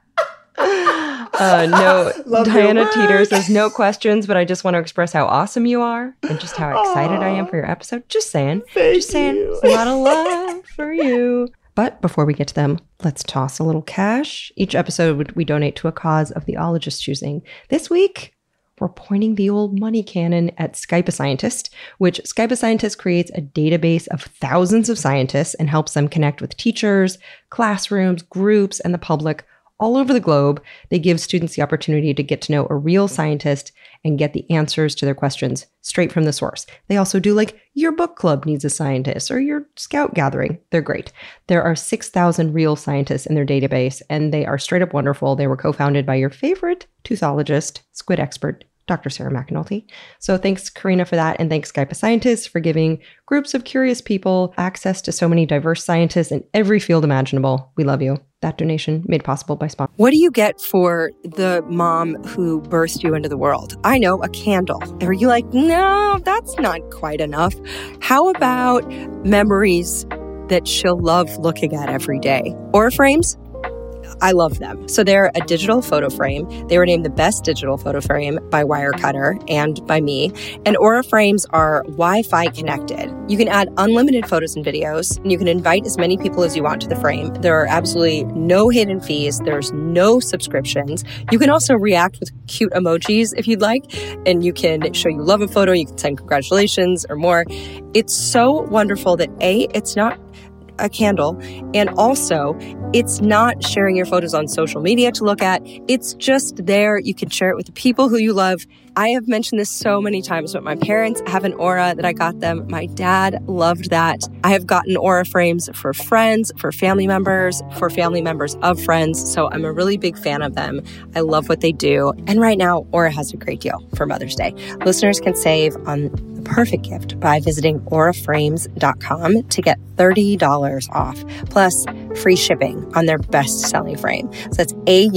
S1: No, Diana Teeter says no questions, but I just want to express how awesome you are and just how excited I am for your episode. Just saying. Just saying. It's a lot of love for you. But before we get to them, let's toss a little cash. Each episode we donate to a cause of the ologist's choosing. This week, we're pointing the old money cannon at Skype a Scientist, which Skype a Scientist creates a database of thousands of scientists and helps them connect with teachers, classrooms, groups, and the public all over the globe. They give students the opportunity to get to know a real scientist and get the answers to their questions straight from the source. They also do like your book club needs a scientist or your scout gathering. They're great. There are 6,000 real scientists in their database, and they are straight up wonderful. They were co-founded by your favorite teuthologist, squid expert, Dr. Sarah McAnulty. So thanks, Karina, for that. And thanks, Skype a Scientist, for giving groups of curious people access to so many diverse scientists in every field imaginable. We love you. That donation made possible by sponsors. What do you get for the mom who birthed you into the world? I know, a candle. Are you like, no, that's not quite enough? How about memories that she'll love looking at every day? Aura frames? I love them. So they're a digital photo frame. They were named the best digital photo frame by Wirecutter and by me. And Aura frames are Wi-Fi connected. You can add unlimited photos and videos, and you can invite as many people as you want to the frame. There are absolutely no hidden fees. There's no subscriptions. You can also react with cute emojis if you'd like, and you can show you love a photo. You can send congratulations or more. It's so wonderful that it's not a candle, and also it's not sharing your photos on social media to look at. It's just there. You can share it with the people who you love. I have mentioned this so many times, but my parents have an Aura that I got them. My dad loved that. I have gotten Aura frames for friends, for family members of friends. So I'm a really big fan of them. I love what they do. And right now, Aura has a great deal for Mother's Day. Listeners can save on the perfect gift by visiting auraframes.com to get $30 off, plus free shipping on their best-selling frame. So that's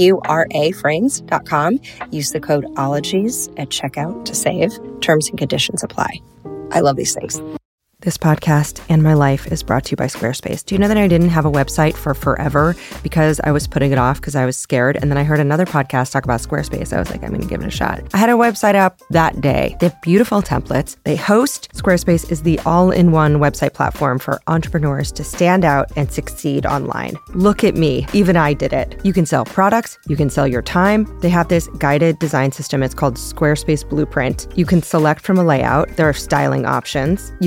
S1: auraframes.com. Use the code OLOGIES at checkout to save. Terms and conditions apply. I love these things. This podcast and my life is brought to you by Squarespace. Do you know that I didn't have a website for forever because I was putting it off because I was scared? And then I heard another podcast talk about Squarespace. I was like, I'm going to give it a shot. I had a website up that day. They have beautiful templates. They host. Squarespace is the all-in-one website platform for entrepreneurs to stand out and succeed online. Look at me. Even I did it. You can sell products. You can sell your time. They have this guided design system. It's called Squarespace Blueprint. You can select from a layout. There are styling options. You can get your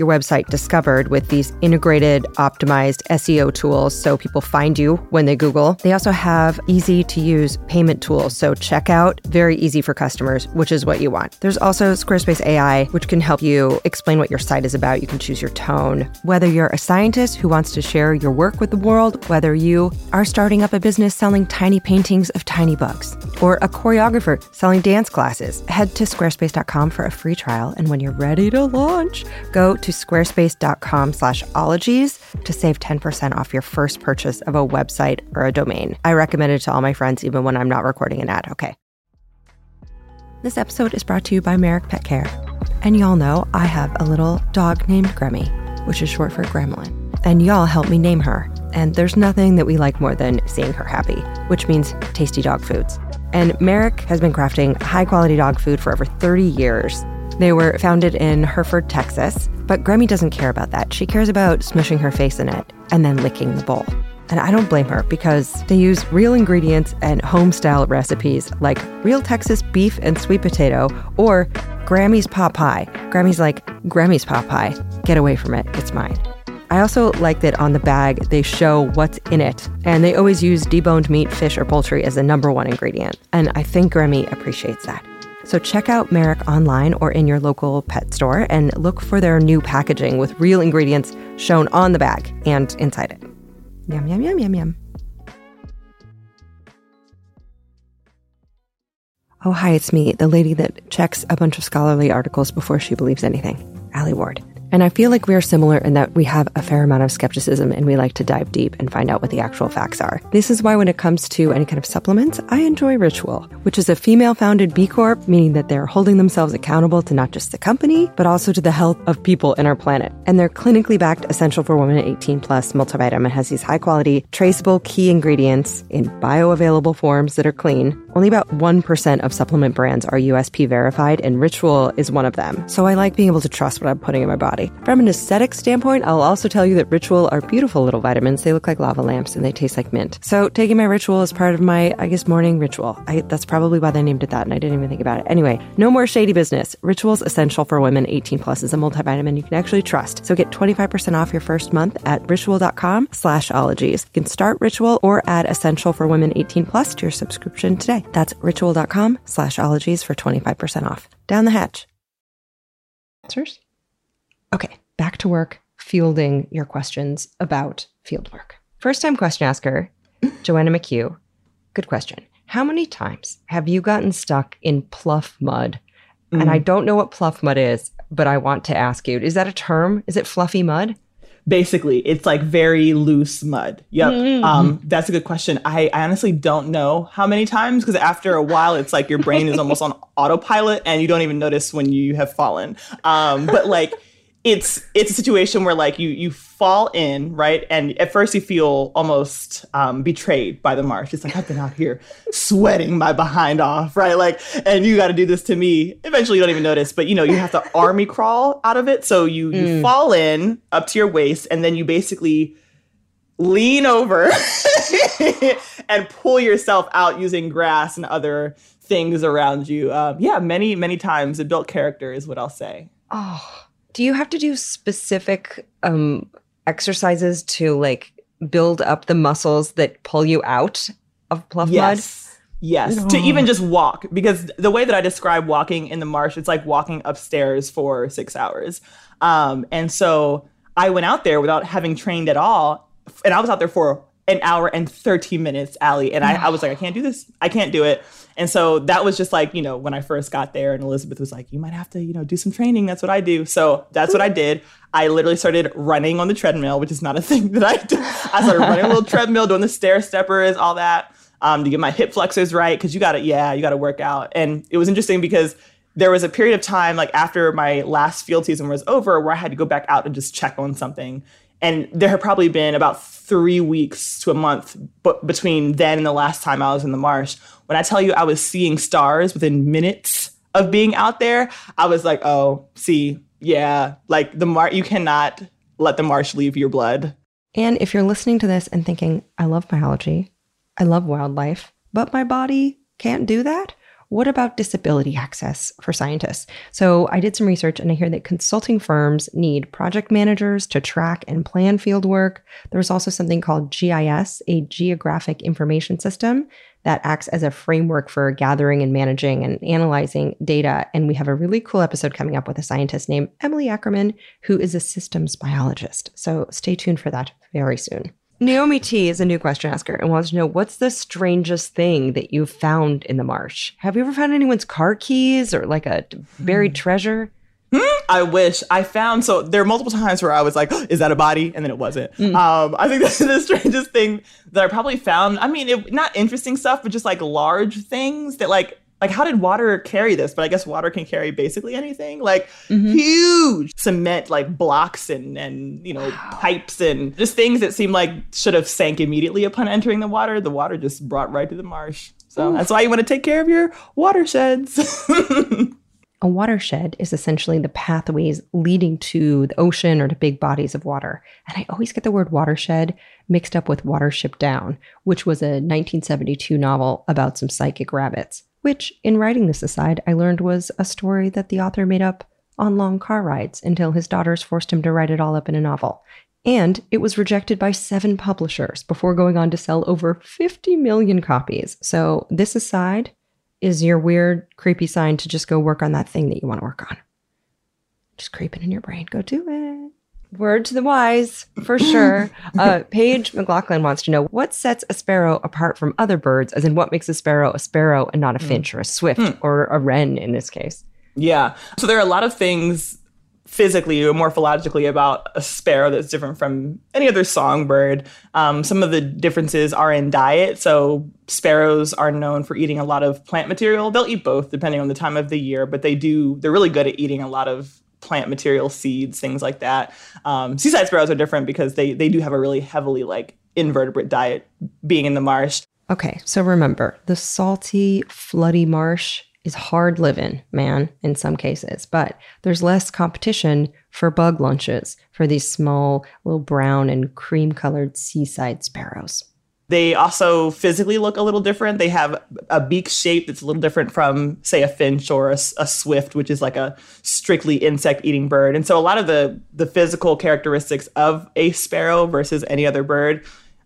S1: your website discovered with these integrated, optimized SEO tools so people find you when they Google. They also have easy-to-use payment tools, so checkout, very easy for customers, which is what you want. There's also Squarespace AI, which can help you explain what your site is about. You can choose your tone. Whether you're a scientist who wants to share your work with the world, whether you are starting up a business selling tiny paintings of tiny bugs, or a choreographer selling dance classes, head to squarespace.com for a free trial. And when you're ready to launch, go to squarespace.com/ologies to save 10% off your first purchase of a website or a domain. I recommend it to all my friends, even when I'm not recording an ad, okay? This episode is brought to you by Merrick Pet Care. And y'all know I have a little dog named Gremmy, which is short for Gremlin. And y'all helped me name her. And there's nothing that we like more than seeing her happy, which means tasty dog foods. And Merrick has been crafting high-quality dog food for over 30 years. They were founded in Hereford, Texas, but Gremmy doesn't care about that. She cares about smushing her face in it and then licking the bowl. And I don't blame her because they use real ingredients and home-style recipes like real Texas beef and sweet potato or Grammy's pot pie. Grammy's like, Grammy's pot pie. Get away from it. It's mine. I also like that on the bag, they show what's in it. And they always use deboned meat, fish, or poultry as the number one ingredient. And I think Gremmy appreciates that. So check out Merrick online or in your local pet store and look for their new packaging with real ingredients shown on the bag and inside it. Yum, yum, yum, yum, yum. Oh, hi, it's me, the lady that checks a bunch of scholarly articles before she believes anything, Allie Ward. And I feel like we are similar in that we have a fair amount of skepticism and we like to dive deep and find out what the actual facts are. This is why when it comes to any kind of supplements, I enjoy Ritual, which is a female-founded B Corp, meaning that they're holding themselves accountable to not just the company, but also to the health of people in our planet. And their clinically backed Essential for Women 18 Plus multivitamin has these high-quality, traceable key ingredients in bioavailable forms that are clean. Only about 1% of supplement brands are USP verified, and Ritual is one of them. So I like being able to trust what I'm putting in my body. From an aesthetic standpoint, I'll also tell you that Ritual are beautiful little vitamins. They look like lava lamps and they taste like mint. So taking my Ritual is part of my, morning ritual. That's probably why they named it that, and I didn't even think about it. Anyway, no more shady business. Ritual's Essential for Women 18 Plus is a multivitamin you can actually trust. So get 25% off your first month at ritual.com/ologies. You can start Ritual or add Essential for Women 18 Plus to your subscription today. That's ritual.com/ologies for 25% off. Down the hatch. Answers? Okay, back to work, fielding your questions about fieldwork. First-time question asker, Joanna McHugh. Good question. How many times have you gotten stuck in pluff mud? And I don't know what pluff mud is, but I want to ask you, is that a term? Is it fluffy mud?
S2: Basically, it's like very loose mud. Yep. That's a good question. I honestly don't know how many times, because after a while, it's like your brain is almost on autopilot and you don't even notice when you have fallen. But like, it's a situation where like you fall in, right? And at first you feel almost betrayed by the marsh. It's like, I've been out here sweating my behind off, right? Like, and you got to do this to me. Eventually you don't even notice, but you have to army crawl out of it. So you fall in up to your waist and then you basically lean over and pull yourself out using grass and other things around you. Many, many times. It built character is what I'll say.
S1: Oh, do you have to do specific exercises to like build up the muscles that pull you out of pluff mud?
S2: Yes, no. To even just walk, because the way that I describe walking in the marsh, it's like walking upstairs for 6 hours. And so I went out there without having trained at all. And I was out there for an hour and 30 minutes, Allie. And I was like, I can't do this. I can't do it. And so that was just like, when I first got there and Elizabeth was like, you might have to, do some training. That's what I do. So that's what I did. I literally started running on the treadmill, which is not a thing that I do. I started running a little treadmill, doing the stair steppers, all that, to get my hip flexors right. Cause you got to work out. And it was interesting because there was a period of time, like after my last field season was over, where I had to go back out and just check on something. And there had probably been about 3 weeks to a month between then and the last time I was in the marsh. When I tell you I was seeing stars within minutes of being out there, I was like, oh, see, yeah, like you cannot let the marsh leave your blood.
S1: And if you're listening to this and thinking, I love biology, I love wildlife, but my body can't do that, What about disability access for scientists? So I did some research and I hear that consulting firms need project managers to track and plan field work. There's also something called GIS, a geographic information system that acts as a framework for gathering and managing and analyzing data. And we have a really cool episode coming up with a scientist named Emily Ackerman, who is a systems biologist. So stay tuned for that very soon. Naomi T is a new question asker and wants to know, what's the strangest thing that you've found in the marsh? Have you ever found anyone's car keys or like a buried treasure?
S2: I wish. I found, so there are multiple times where I was like, is that a body? And then it wasn't. I think that's the strangest thing that I probably found. I mean, not interesting stuff, but just like large things that like how did water carry this? But I guess water can carry basically anything, like huge cement, like blocks and pipes and just things that seem like should have sank immediately upon entering the water. The water just brought right to the marsh. So that's why you want to take care of your watersheds.
S1: A watershed is essentially the pathways leading to the ocean or to big bodies of water. And I always get the word watershed mixed up with Watership Down, which was a 1972 novel about some psychic rabbits, which, in writing this aside, I learned was a story that the author made up on long car rides until his daughters forced him to write it all up in a novel. And it was rejected by 7 publishers before going on to sell over 50 million copies. So this aside is your weird, creepy sign to just go work on that thing that you want to work on. Just creeping in your brain. Go do it. Word to the wise, for sure. Paige McLaughlin wants to know, what sets a sparrow apart from other birds, as in what makes a sparrow and not a finch or a swift or a wren in this case?
S2: Yeah. So there are a lot of things physically or morphologically about a sparrow that's different from any other songbird. Some of the differences are in diet. So sparrows are known for eating a lot of plant material. They'll eat both depending on the time of the year, but they're really good at eating a lot of plant material, seeds, things like that. Seaside sparrows are different because they do have a really heavily like invertebrate diet being in the marsh.
S1: Okay, so remember, the salty, floody marsh is hard living, man, in some cases, but there's less competition for bug lunches for these small, little brown and cream-colored seaside sparrows.
S2: They also physically look a little different. They have a beak shape that's a little different from, say, a finch or a swift, which is like a strictly insect-eating bird. And so a lot of the physical characteristics of a sparrow versus any other bird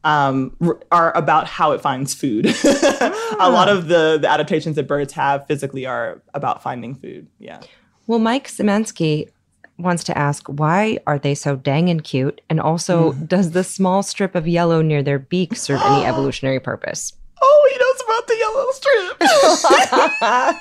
S2: are about how it finds food. A lot of the adaptations that birds have physically are about finding food. Yeah.
S1: Well, Mike Szymanski wants to ask, why are they so dang and cute? And also, does the small strip of yellow near their beak serve any evolutionary purpose?
S2: Oh, he knows about the yellow strip.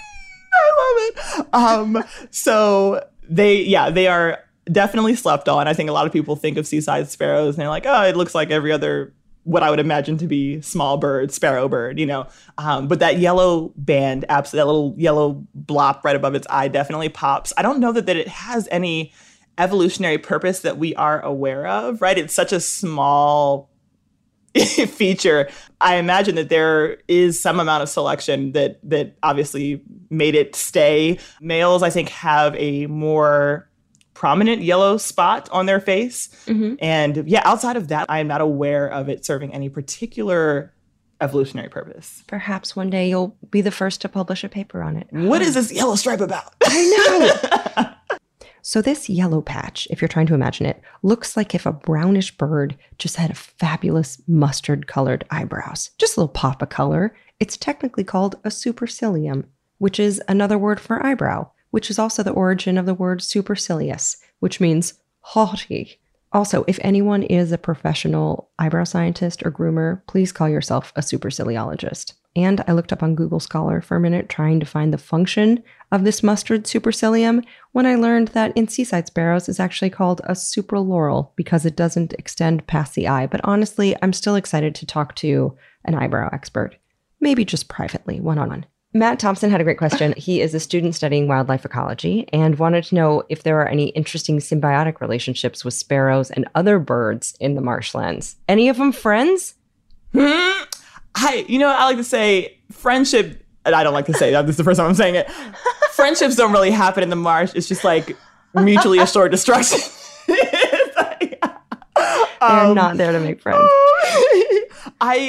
S2: I love it. So they are definitely slept on. I think a lot of people think of seaside sparrows and they're like, oh, it looks like every other what I would imagine to be small bird, sparrow bird, but that yellow band, absolutely, that little yellow blop right above its eye definitely pops. I don't know that it has any evolutionary purpose that we are aware of, right? It's such a small feature. I imagine that there is some amount of selection that obviously made it stay. Males, I think, have a more prominent yellow spot on their face. And yeah, outside of that, I am not aware of it serving any particular evolutionary purpose.
S1: Perhaps one day you'll be the first to publish a paper on it.
S2: What is this yellow stripe about?
S1: I know. So this yellow patch, if you're trying to imagine it, looks like if a brownish bird just had a fabulous mustard-colored eyebrows. Just a little pop of color. It's technically called a supercilium, which is another word for eyebrow, which is also the origin of the word supercilious, which means haughty. Also, if anyone is a professional eyebrow scientist or groomer, please call yourself a superciliologist. And I looked up on Google Scholar for a minute trying to find the function of this mustard supercilium when I learned that in seaside sparrows it's actually called a supraloral because it doesn't extend past the eye. But honestly, I'm still excited to talk to an eyebrow expert. Maybe just privately, one-on-one. Matt Thompson had a great question. He is a student studying wildlife ecology and wanted to know if there are any interesting symbiotic relationships with sparrows and other birds in the marshlands. Any of them friends?
S2: I like to say friendship, and I don't like to say that. This is the first time I'm saying it. Friendships don't really happen in the marsh. It's just like mutually assured destruction.
S1: They're not there to make friends.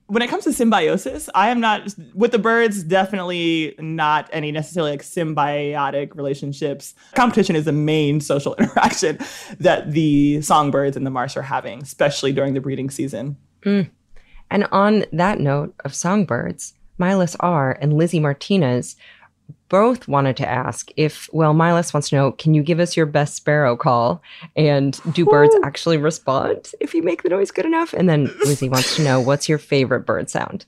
S2: When it comes to symbiosis, I am not, with the birds, definitely not any necessarily like symbiotic relationships. Competition is the main social interaction that the songbirds in the marsh are having, especially during the breeding season.
S1: And on that note of songbirds, Milas R. and Lizzie Martinez both wanted to ask if, well, Milas wants to know, can you give us your best sparrow call? And do birds actually respond if you make the noise good enough? And then Lizzie wants to know, what's your favorite bird sound?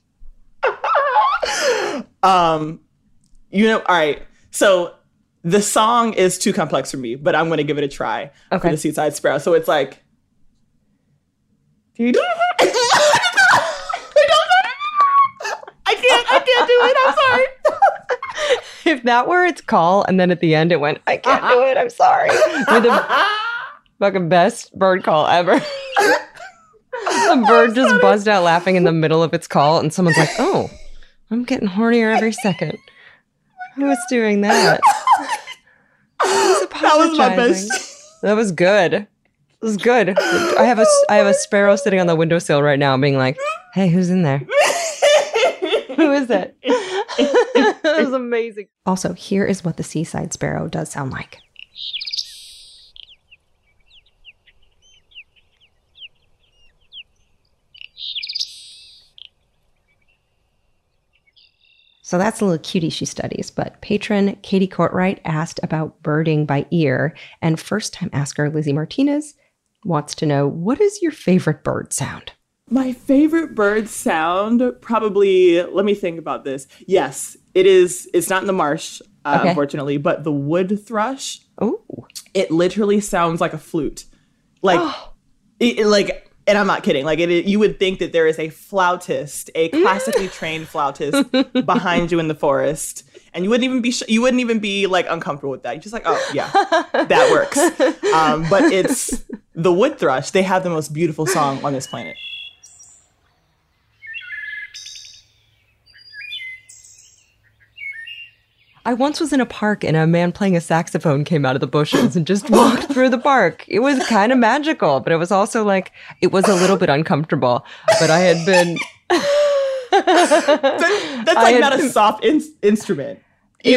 S2: All right. So the song is too complex for me, but I'm going to give it a try for the seaside sparrow. So it's like, I can't do it. I'm sorry.
S1: If that were its call, and then at the end it went, I can't do it, I'm sorry. With the fucking best bird call ever. The bird just buzzed out laughing in the middle of its call, and someone's like, oh, I'm getting hornier every second. Who was doing that?
S2: That was my best.
S1: That was good. It was good. I have a sparrow sitting on the windowsill right now being like, hey, who's in there? Who is it? That was amazing. Also, here is what the seaside sparrow does sound like. So that's a little cutie she studies, but patron Katie Courtright asked about birding by ear, and first-time asker Lizzie Martinez wants to know, what is your favorite bird sound?
S2: My favorite bird sound, probably, let me think about this. Yes, it is. It's not in the marsh, unfortunately, but the wood thrush.
S1: Oh,
S2: it literally sounds like a flute. Like, and I'm not kidding. Like, you would think that there is a flautist, a classically trained flautist behind you in the forest, and you wouldn't even be like uncomfortable with that. You're just like, oh yeah, that works. But it's the wood thrush. They have the most beautiful song on this planet.
S1: I once was in a park and a man playing a saxophone came out of the bushes and just walked through the park. It was kind of magical, but it was also like, it was a little bit uncomfortable. But I had been...
S2: That's like not a soft instrument.
S1: It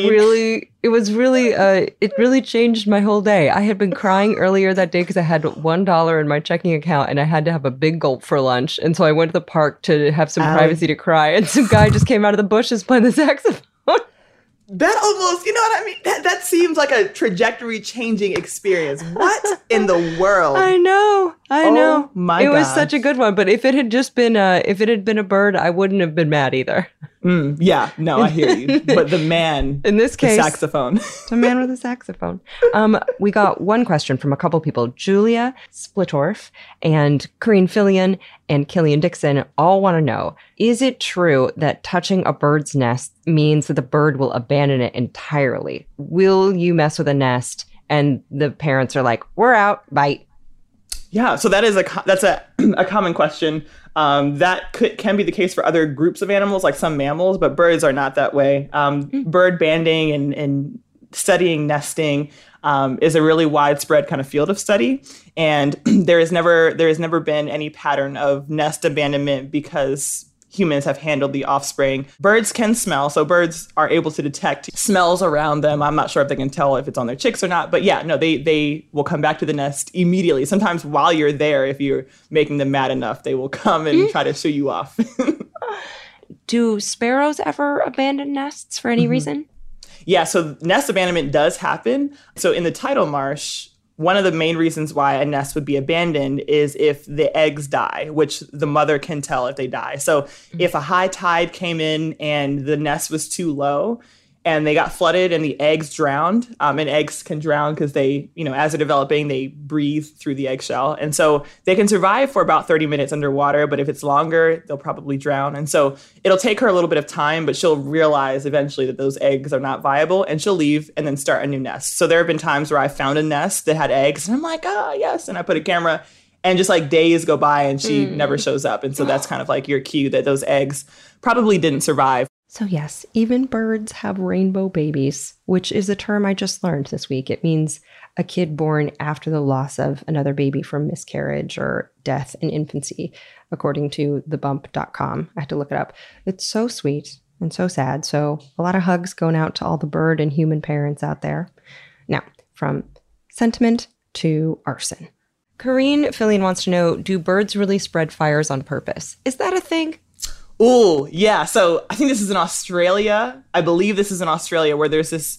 S1: really changed my whole day. I had been crying earlier that day because I had $1 in my checking account and I had to have a big gulp for lunch. And so I went to the park to have some privacy to cry. And some guy just came out of the bushes playing the saxophone.
S2: That almost, you know what I mean? That seems like a trajectory changing experience. What in the world?
S1: I know.
S2: Oh my God.
S1: It was such a good one. But if it had been a bird, I wouldn't have been mad either.
S2: Yeah, no, I hear you. But the man,
S1: in this case,
S2: the saxophone.
S1: The man with a saxophone. We got one question from a couple people. Julia Splitorf and Corinne Fillion and Killian Dixon all want to know, is it true that touching a bird's nest means that the bird will abandon it entirely? Will you mess with a nest and the parents are like, we're out, bye?
S2: Yeah, so that's a common question. That can be the case for other groups of animals, like some mammals, but birds are not that way. Bird banding and studying nesting is a really widespread kind of field of study, and there has never been any pattern of nest abandonment because humans have handled the offspring. Birds can smell, so birds are able to detect smells around them. I'm not sure if they can tell if it's on their chicks or not, but yeah, no, they will come back to the nest immediately. Sometimes while you're there, if you're making them mad enough, they will come and try to shoo you off.
S1: Do sparrows ever abandon nests for any reason?
S2: Yeah, so nest abandonment does happen. So in the tidal marsh, one of the main reasons why a nest would be abandoned is if the eggs die, which the mother can tell if they die. So if a high tide came in and the nest was too low and they got flooded and the eggs drowned, and eggs can drown because they, as they're developing, they breathe through the eggshell. And so they can survive for about 30 minutes underwater, but if it's longer, they'll probably drown. And so it'll take her a little bit of time, but she'll realize eventually that those eggs are not viable and she'll leave and then start a new nest. So there have been times where I found a nest that had eggs and I'm like, yes. And I put a camera and just like days go by and she never shows up. And so that's kind of like your cue that those eggs probably didn't survive.
S1: So yes, even birds have rainbow babies, which is a term I just learned this week. It means a kid born after the loss of another baby from miscarriage or death in infancy, according to thebump.com. I had to look it up. It's so sweet and so sad. So a lot of hugs going out to all the bird and human parents out there. Now, from sentiment to arson. Karine Fillion wants to know, do birds really spread fires on purpose? Is that a thing?
S2: Ooh, yeah. So I think this is in Australia. I believe this is in Australia where there's this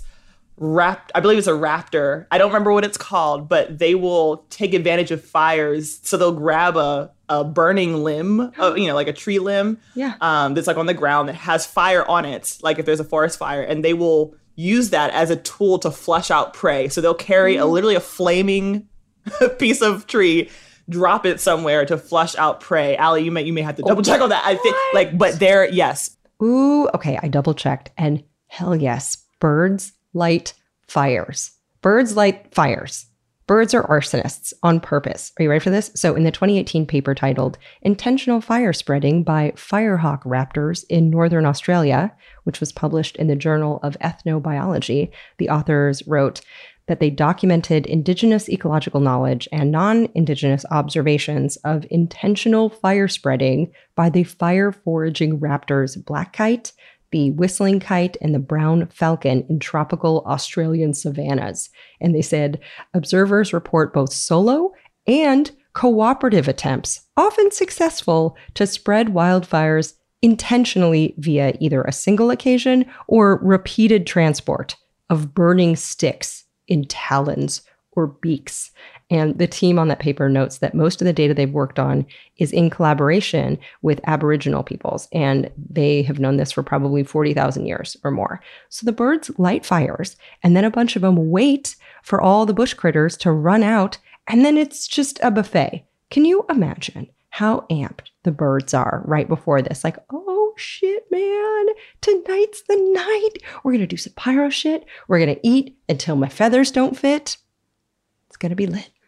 S2: I believe it's a raptor. I don't remember what it's called, but they will take advantage of fires. So they'll grab a burning limb, like a tree limb.
S1: Yeah.
S2: That's like on the ground that has fire on it, like if there's a forest fire, and they will use that as a tool to flush out prey. So they'll carry literally a flaming piece of tree, drop it somewhere to flush out prey. Allie, you may have to double check on that. I think but there, yes.
S1: Ooh, okay, I double checked, and hell yes, birds light fires. Birds light fires. Birds are arsonists on purpose. Are you ready for this? So in the 2018 paper titled Intentional Fire Spreading by Firehawk Raptors in Northern Australia, which was published in the Journal of Ethnobiology, the authors wrote that they documented indigenous ecological knowledge and non-indigenous observations of intentional fire spreading by the fire-foraging raptors black kite, the whistling kite, and the brown falcon in tropical Australian savannas. And they said observers report both solo and cooperative attempts, often successful, to spread wildfires intentionally via either a single occasion or repeated transport of burning sticks in talons or beaks. And the team on that paper notes that most of the data they've worked on is in collaboration with Aboriginal peoples, and they have known this for probably 40,000 years or more. So the birds light fires, and then a bunch of them wait for all the bush critters to run out, and then it's just a buffet. Can you imagine how amped the birds are right before this? Like, oh shit, man, tonight's the night. We're going to do some pyro shit. We're going to eat until my feathers don't fit. It's going to be lit.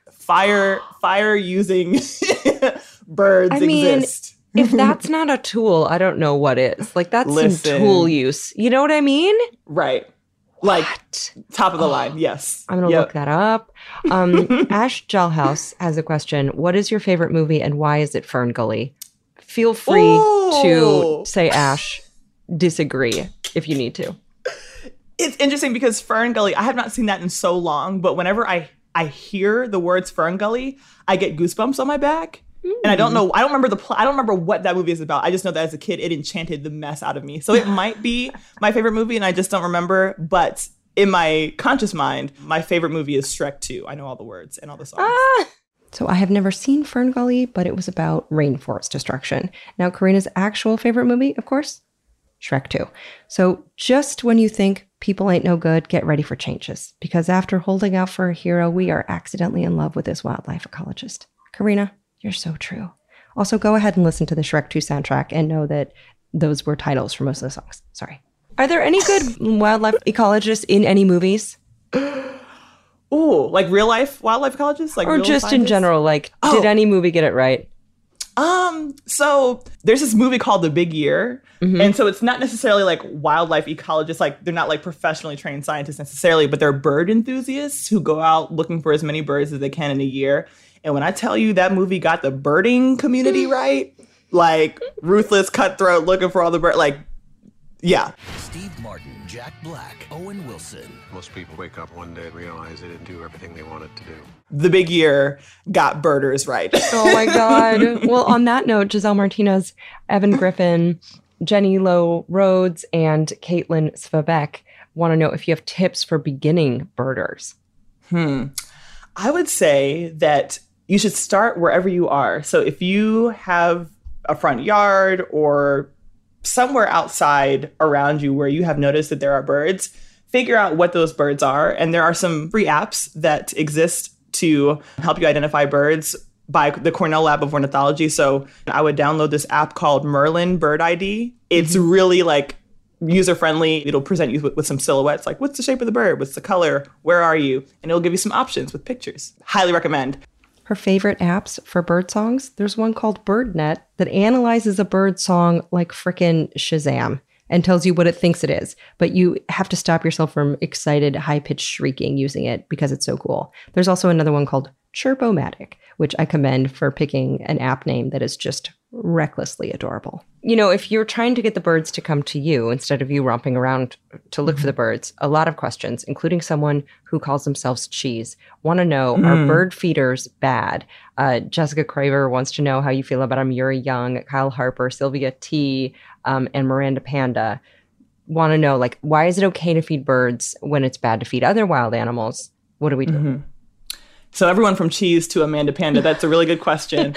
S2: Fire using birds exist.
S1: If that's not a tool, I don't know what is. Like, that's some tool use. You know what I mean?
S2: Right. Like, top of the line, yes.
S1: I'm going to look that up. Ash Jalhouse has a question. What is your favorite movie and why is it Fern Gully? Feel free to say, Ash, disagree if you need to.
S2: It's interesting because Fern Gully, I have not seen that in so long, but whenever I hear the words Fern Gully, I get goosebumps on my back. And I don't remember I don't remember what that movie is about. I just know that as a kid, it enchanted the mess out of me. So it might be my favorite movie and I just don't remember. But in my conscious mind, my favorite movie is Shrek 2. I know all the words and all the songs.
S1: So I have never seen Fern Gully, but it was about rainforest destruction. Now, Karina's actual favorite movie, of course, Shrek 2. So just when you think people ain't no good, get ready for changes. Because after holding out for a hero, we are accidentally in love with this wildlife ecologist. Karina, you're so true. Also, go ahead and listen to the Shrek 2 soundtrack and know that those were titles for most of the songs. Sorry. Are there any good wildlife ecologists in any movies?
S2: Ooh, like real life wildlife ecologists? Like,
S1: or just in general, like, did any movie get it right?
S2: So there's this movie called The Big Year. Mm-hmm. And so it's not necessarily like wildlife ecologists, like they're not like professionally trained scientists necessarily, but they're bird enthusiasts who go out looking for as many birds as they can in a year. And when I tell you that movie got the birding community right, like ruthless, cutthroat, looking for all the birds, like, yeah.
S7: Steve Martin, Jack Black, Owen Wilson.
S8: Most people wake up one day and realize they didn't do everything they wanted to do.
S2: The Big Year got birders right.
S1: Oh my God. Well, on that note, Giselle Martinez, Evan Griffin, Jenny Lowe Rhodes, and Caitlin Svebek want to know if you have tips for beginning birders.
S2: I would say that you should start wherever you are. So if you have a front yard or somewhere outside around you where you have noticed that there are birds, figure out what those birds are. And there are some free apps that exist to help you identify birds by the Cornell Lab of Ornithology. So I would download this app called Merlin Bird ID. It's really like user-friendly. It'll present you with some silhouettes, like what's the shape of the bird? What's the color? Where are you? And it'll give you some options with pictures. Highly recommend.
S1: Her favorite apps for bird songs, there's one called BirdNet that analyzes a bird song like frickin' Shazam. and tells you what it thinks it is. But you have to stop yourself from excited, high-pitched shrieking using it because it's so cool. There's also another one called Chirpomatic, which I commend for picking an app name that is just recklessly adorable. You know, if you're trying to get the birds to come to you instead of you romping around to look for the birds, a lot of questions, including someone who calls themselves Cheese, want to know, are bird feeders bad? Jessica Craver wants to know how you feel about them. Yuri Young, Kyle Harper, Sylvia T, and Miranda Panda want to know, like, why is it okay to feed birds when it's bad to feed other wild animals? What do we do?
S2: So everyone from Cheese to Amanda Panda, that's a really good question.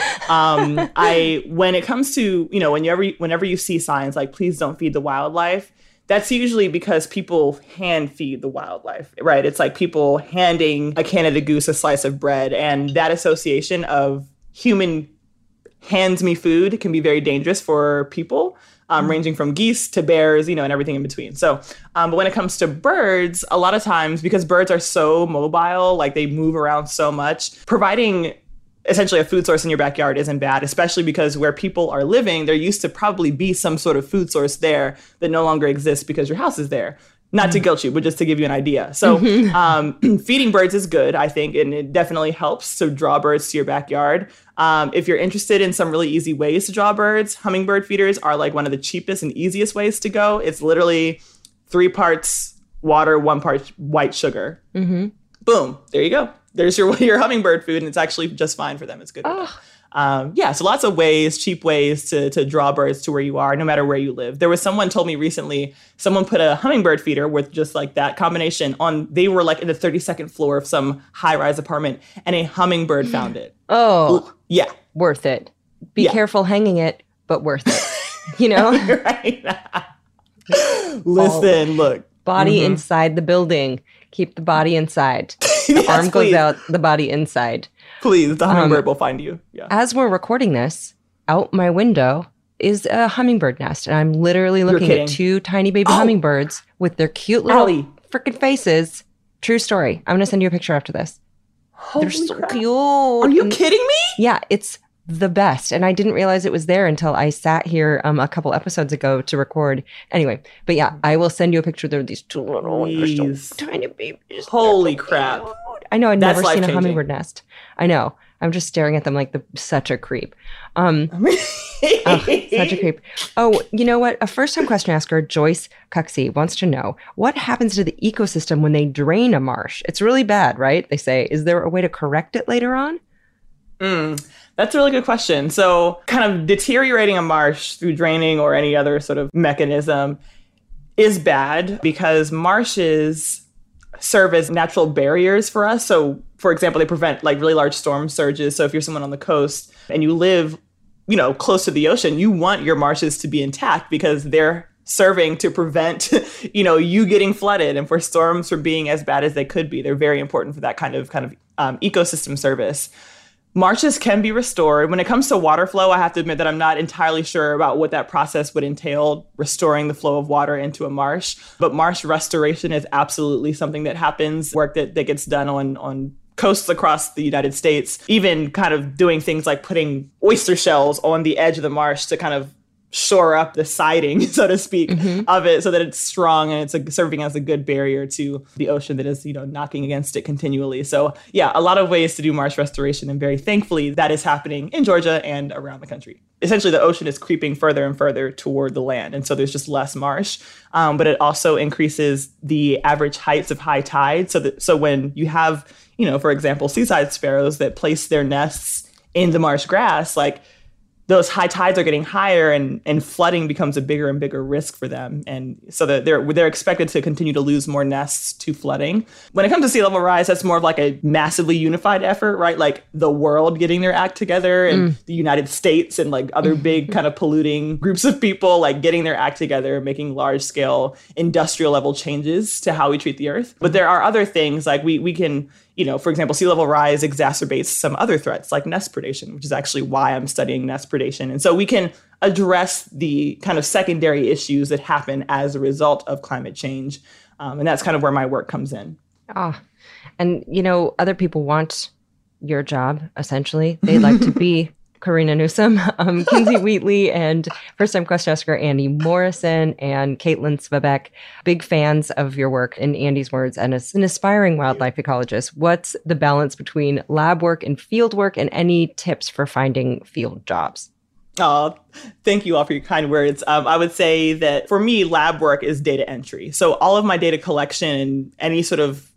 S2: When it comes to, you know, whenever you see signs like, please don't feed the wildlife, that's usually because people hand feed the wildlife, right? It's like people handing a Canada Goose a slice of bread, and that association of human hands me food can be very dangerous for people. Ranging from geese to bears, you know, and everything in between. So, but when it comes to birds, a lot of times, because birds are so mobile, like they move around so much, providing essentially a food source in your backyard isn't bad, especially because where people are living, there used to probably be some sort of food source there that no longer exists because your house is there. Not to guilt you, but just to give you an idea. So feeding birds is good, I think, and it definitely helps to draw birds to your backyard. If you're interested in some really easy ways to draw birds, hummingbird feeders are like one of the cheapest and easiest ways to go. It's literally 3 parts water, 1 part white sugar. Boom, there you go. There's your hummingbird food, and it's actually just fine for them. It's good. So lots of ways, cheap ways to draw birds to where you are, no matter where you live. There was someone told me recently, someone put a hummingbird feeder with just like that combination on, they were like in the 32nd floor of some high-rise apartment, and a hummingbird found it.
S1: Oh.
S2: Yeah.
S1: Worth it. Be careful hanging it, but worth it. You know?
S2: Right. Listen, look.
S1: Body inside the building. Keep the body inside. The arm goes out, the body inside.
S2: Please, the hummingbird will find you. Yeah.
S1: As we're recording this, out my window is a hummingbird nest. And I'm literally looking at 2 tiny baby hummingbirds with their cute little freaking faces. True story. I'm going to send you a picture after this.
S2: Holy
S1: They're so
S2: crap.
S1: cute.
S2: Are you kidding me?
S1: Yeah, it's the best. And I didn't realize it was there until I sat here a couple episodes ago to record. Anyway, but yeah, I will send you a picture. There are these 2 little they're so tiny babies.
S2: Holy crap.
S1: I know, I'd
S2: That's
S1: never seen a
S2: life-changing.
S1: hummingbird nest. I know. I'm just staring at them like such a creep. Such a creep. Oh, you know what? A first-time question asker, Joyce Cuxey, wants to know, what happens to the ecosystem when they drain a marsh? It's really bad, right? They say. Is there a way to correct it later on?
S2: That's a really good question. So kind of deteriorating a marsh through draining or any other sort of mechanism is bad because marshes serve as natural barriers for us. So, for example, they prevent like really large storm surges. So if you're someone on the coast and you live, you know, close to the ocean, you want your marshes to be intact because they're serving to prevent, you know, you getting flooded and for storms from being as bad as they could be. They're very important for that kind of ecosystem service. Marshes can be restored. When it comes to water flow, I have to admit that I'm not entirely sure about what that process would entail, restoring the flow of water into a marsh. But marsh restoration is absolutely something that happens, work that gets done on coasts across the United States, even kind of doing things like putting oyster shells on the edge of the marsh to kind of shore up the siding, so to speak, of it so that it's strong and it's serving as a good barrier to the ocean that is, you know, knocking against it continually. So yeah, a lot of ways to do marsh restoration, and very thankfully that is happening in Georgia and around the country. Essentially, the ocean is creeping further and further toward the land, and so there's just less marsh. But it also increases the average heights of high tide. So when you have, you know, for example, seaside sparrows that place their nests in the marsh grass, like those high tides are getting higher and flooding becomes a bigger and bigger risk for them. And so that they're expected to continue to lose more nests to flooding. When it comes to sea level rise, that's more of like a massively unified effort, right? Like the world getting their act together and the United States and like other big kind of polluting groups of people, like getting their act together, making large scale industrial level changes to how we treat the earth. But there are other things like we can, you know, for example, sea level rise exacerbates some other threats like nest predation, which is actually why I'm studying nest predation. And so we can address the kind of secondary issues that happen as a result of climate change. And that's kind of where my work comes in.
S1: And, you know, other people want your job, essentially. They'd like to be Karina Newsom, Kinsey Wheatley, and first-time question asker Andy Morrison and Caitlin Svebek. Big fans of your work, in Andy's words, and as an aspiring wildlife ecologist, what's the balance between lab work and field work, and any tips for finding field jobs?
S2: Oh, thank you all for your kind words. I would say that for me, lab work is data entry. So all of my data collection and any sort of,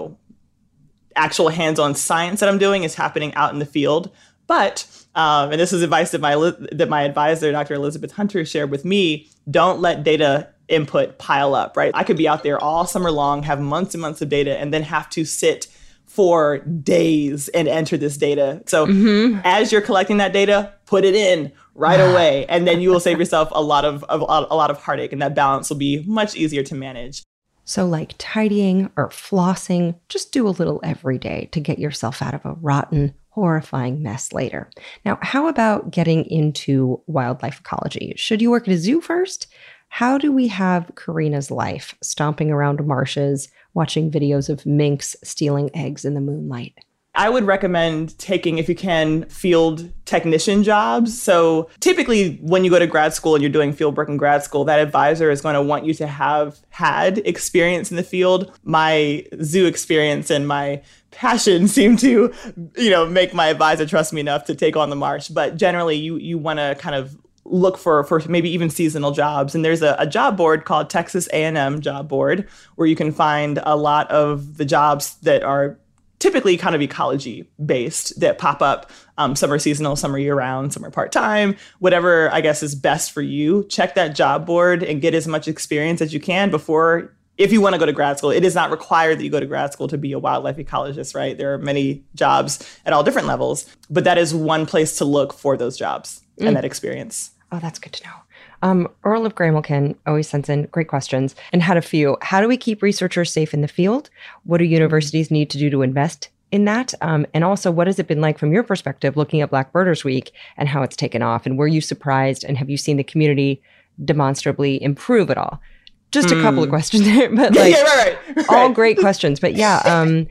S2: actual hands-on science that I'm doing is happening out in the field. But, and this is advice that my advisor, Dr. Elizabeth Hunter, shared with me, don't let data input pile up, right? I could be out there all summer long, have months and months of data, and then have to sit for days and enter this data. So as you're collecting that data, put it in right away, and then you will save yourself a lot of heartache, and that balance will be much easier to manage.
S1: So like tidying or flossing, just do a little every day to get yourself out of a rotten, horrifying mess later. Now, how about getting into wildlife ecology? Should you work at a zoo first? How do we have Karina's life, stomping around marshes, watching videos of minks stealing eggs in the moonlight?
S2: I would recommend taking, if you can, field technician jobs. So typically when you go to grad school and you're doing field work in grad school, that advisor is going to want you to have had experience in the field. My zoo experience and my passion seem to, make my advisor trust me enough to take on the march. But generally you want to kind of look for maybe even seasonal jobs. And there's a job board called Texas A&M Job Board, where you can find a lot of the jobs that are typically kind of ecology based that pop up. Some are seasonal, some are year round, some are part-time, whatever I guess is best for you. Check that job board and get as much experience as you can before, if you want to go to grad school. It is not required that you go to grad school to be a wildlife ecologist, right? There are many jobs at all different levels, but that is one place to look for those jobs and that experience.
S1: Oh, that's good to know. Earl of Gramilcan always sends in great questions and had a few. How do we keep researchers safe in the field? What do universities need to do to invest in that? And also, what has it been like from your perspective looking at Black Birders Week and how it's taken off? And were you surprised, and have you seen the community demonstrably improve at all? Just a couple of questions there, but
S2: right.
S1: All great questions. But yeah,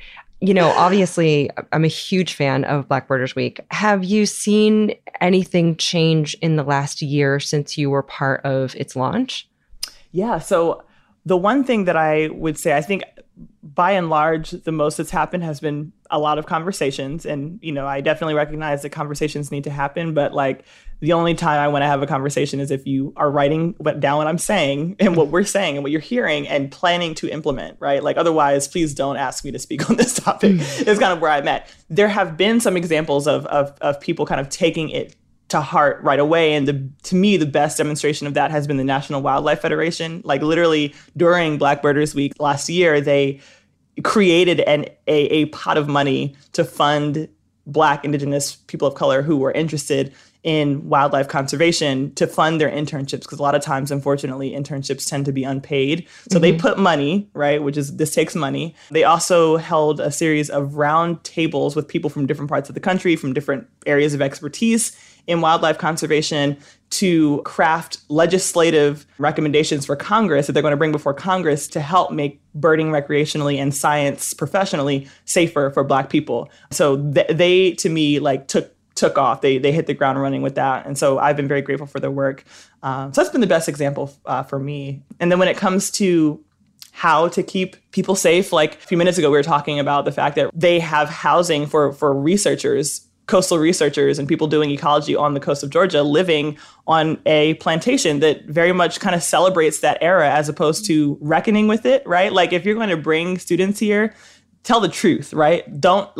S1: obviously I'm a huge fan of Black Birders Week. Have you seen anything change in the last year since you were part of its launch?
S2: Yeah. So the one thing that I would say, I think by and large, the most that's happened has been a lot of conversations. And, I definitely recognize that conversations need to happen. But the only time I want to have a conversation is if you are writing down what I'm saying and what we're saying and what you're hearing and planning to implement, right? Otherwise, please don't ask me to speak on this topic. It's kind of where I'm at. There have been some examples of people kind of taking it to heart right away. And to me, the best demonstration of that has been the National Wildlife Federation. Literally during Black Birders Week last year, they created a pot of money to fund Black, Indigenous people of color who were interested in wildlife conservation to fund their internships, because a lot of times, unfortunately, internships tend to be unpaid. So they put money, right, this takes money. They also held a series of round tables with people from different parts of the country, from different areas of expertise in wildlife conservation, to craft legislative recommendations for Congress that they're going to bring before Congress to help make birding recreationally and science professionally safer for Black people. So they to me, took off. They hit the ground running with that. And so I've been very grateful for their work. So that's been the best example for me. And then when it comes to how to keep people safe, a few minutes ago, we were talking about the fact that they have housing for researchers, coastal researchers and people doing ecology on the coast of Georgia, living on a plantation that very much kind of celebrates that era as opposed to reckoning with it, right? If you're going to bring students here, tell the truth, right? Don't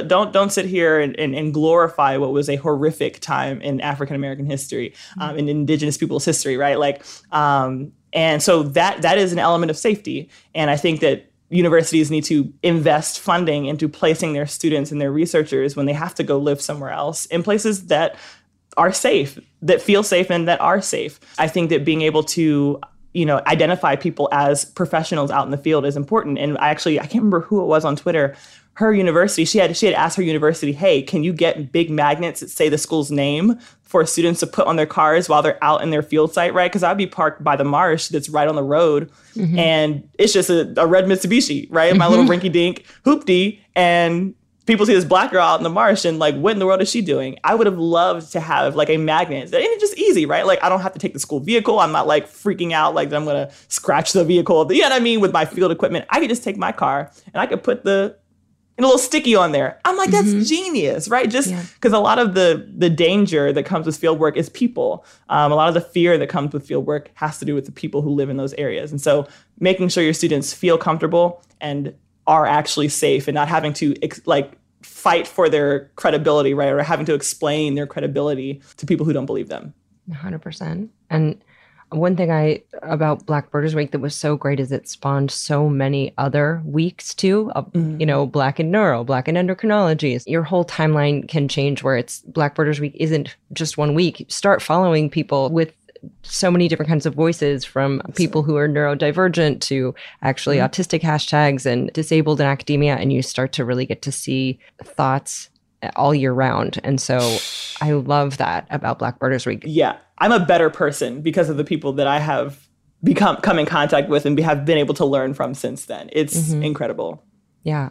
S2: sit here and glorify what was a horrific time in African American history, in Indigenous people's history, right? And so that is an element of safety. And I think that universities need to invest funding into placing their students and their researchers when they have to go live somewhere else in places that are safe, that feel safe and that are safe. I think that being able to identify people as professionals out in the field is important. And I can't remember who it was on Twitter. Her university, she had asked her university, hey, can you get big magnets that say the school's name for students to put on their cars while they're out in their field site, right? Because I'd be parked by the marsh that's right on the road. And it's just a red Mitsubishi, right? My little rinky-dink hoopty. And people see this Black girl out in the marsh and like, what in the world is she doing? I would have loved to have like a magnet. And it's just easy, right? Like I don't have to take the school vehicle. I'm not like freaking out like I'm going to scratch the vehicle. You know what I mean? With my field equipment, I could just take my car and I could put a little sticky on there. I'm like, that's genius, right? Just because a lot of the danger that comes with field work is people. A lot of the fear that comes with field work has to do with the people who live in those areas. And so making sure your students feel comfortable and are actually safe and not having to fight for their credibility, right? Or having to explain their credibility to people who don't believe them.
S1: 100%. And one thing about Black Birders Week that was so great is it spawned so many other weeks too. Black in Neuro, Black in Endocrinology. Your whole timeline can change where it's Black Birders Week isn't just 1 week. Start following people with so many different kinds of voices, from people who are neurodivergent to actually autistic hashtags and disabled in academia. And you start to really get to see thoughts all year round. And so I love that about Black Birders Week.
S2: Yeah. I'm a better person because of the people that I have come in contact with and have been able to learn from since then. It's incredible.
S1: Yeah.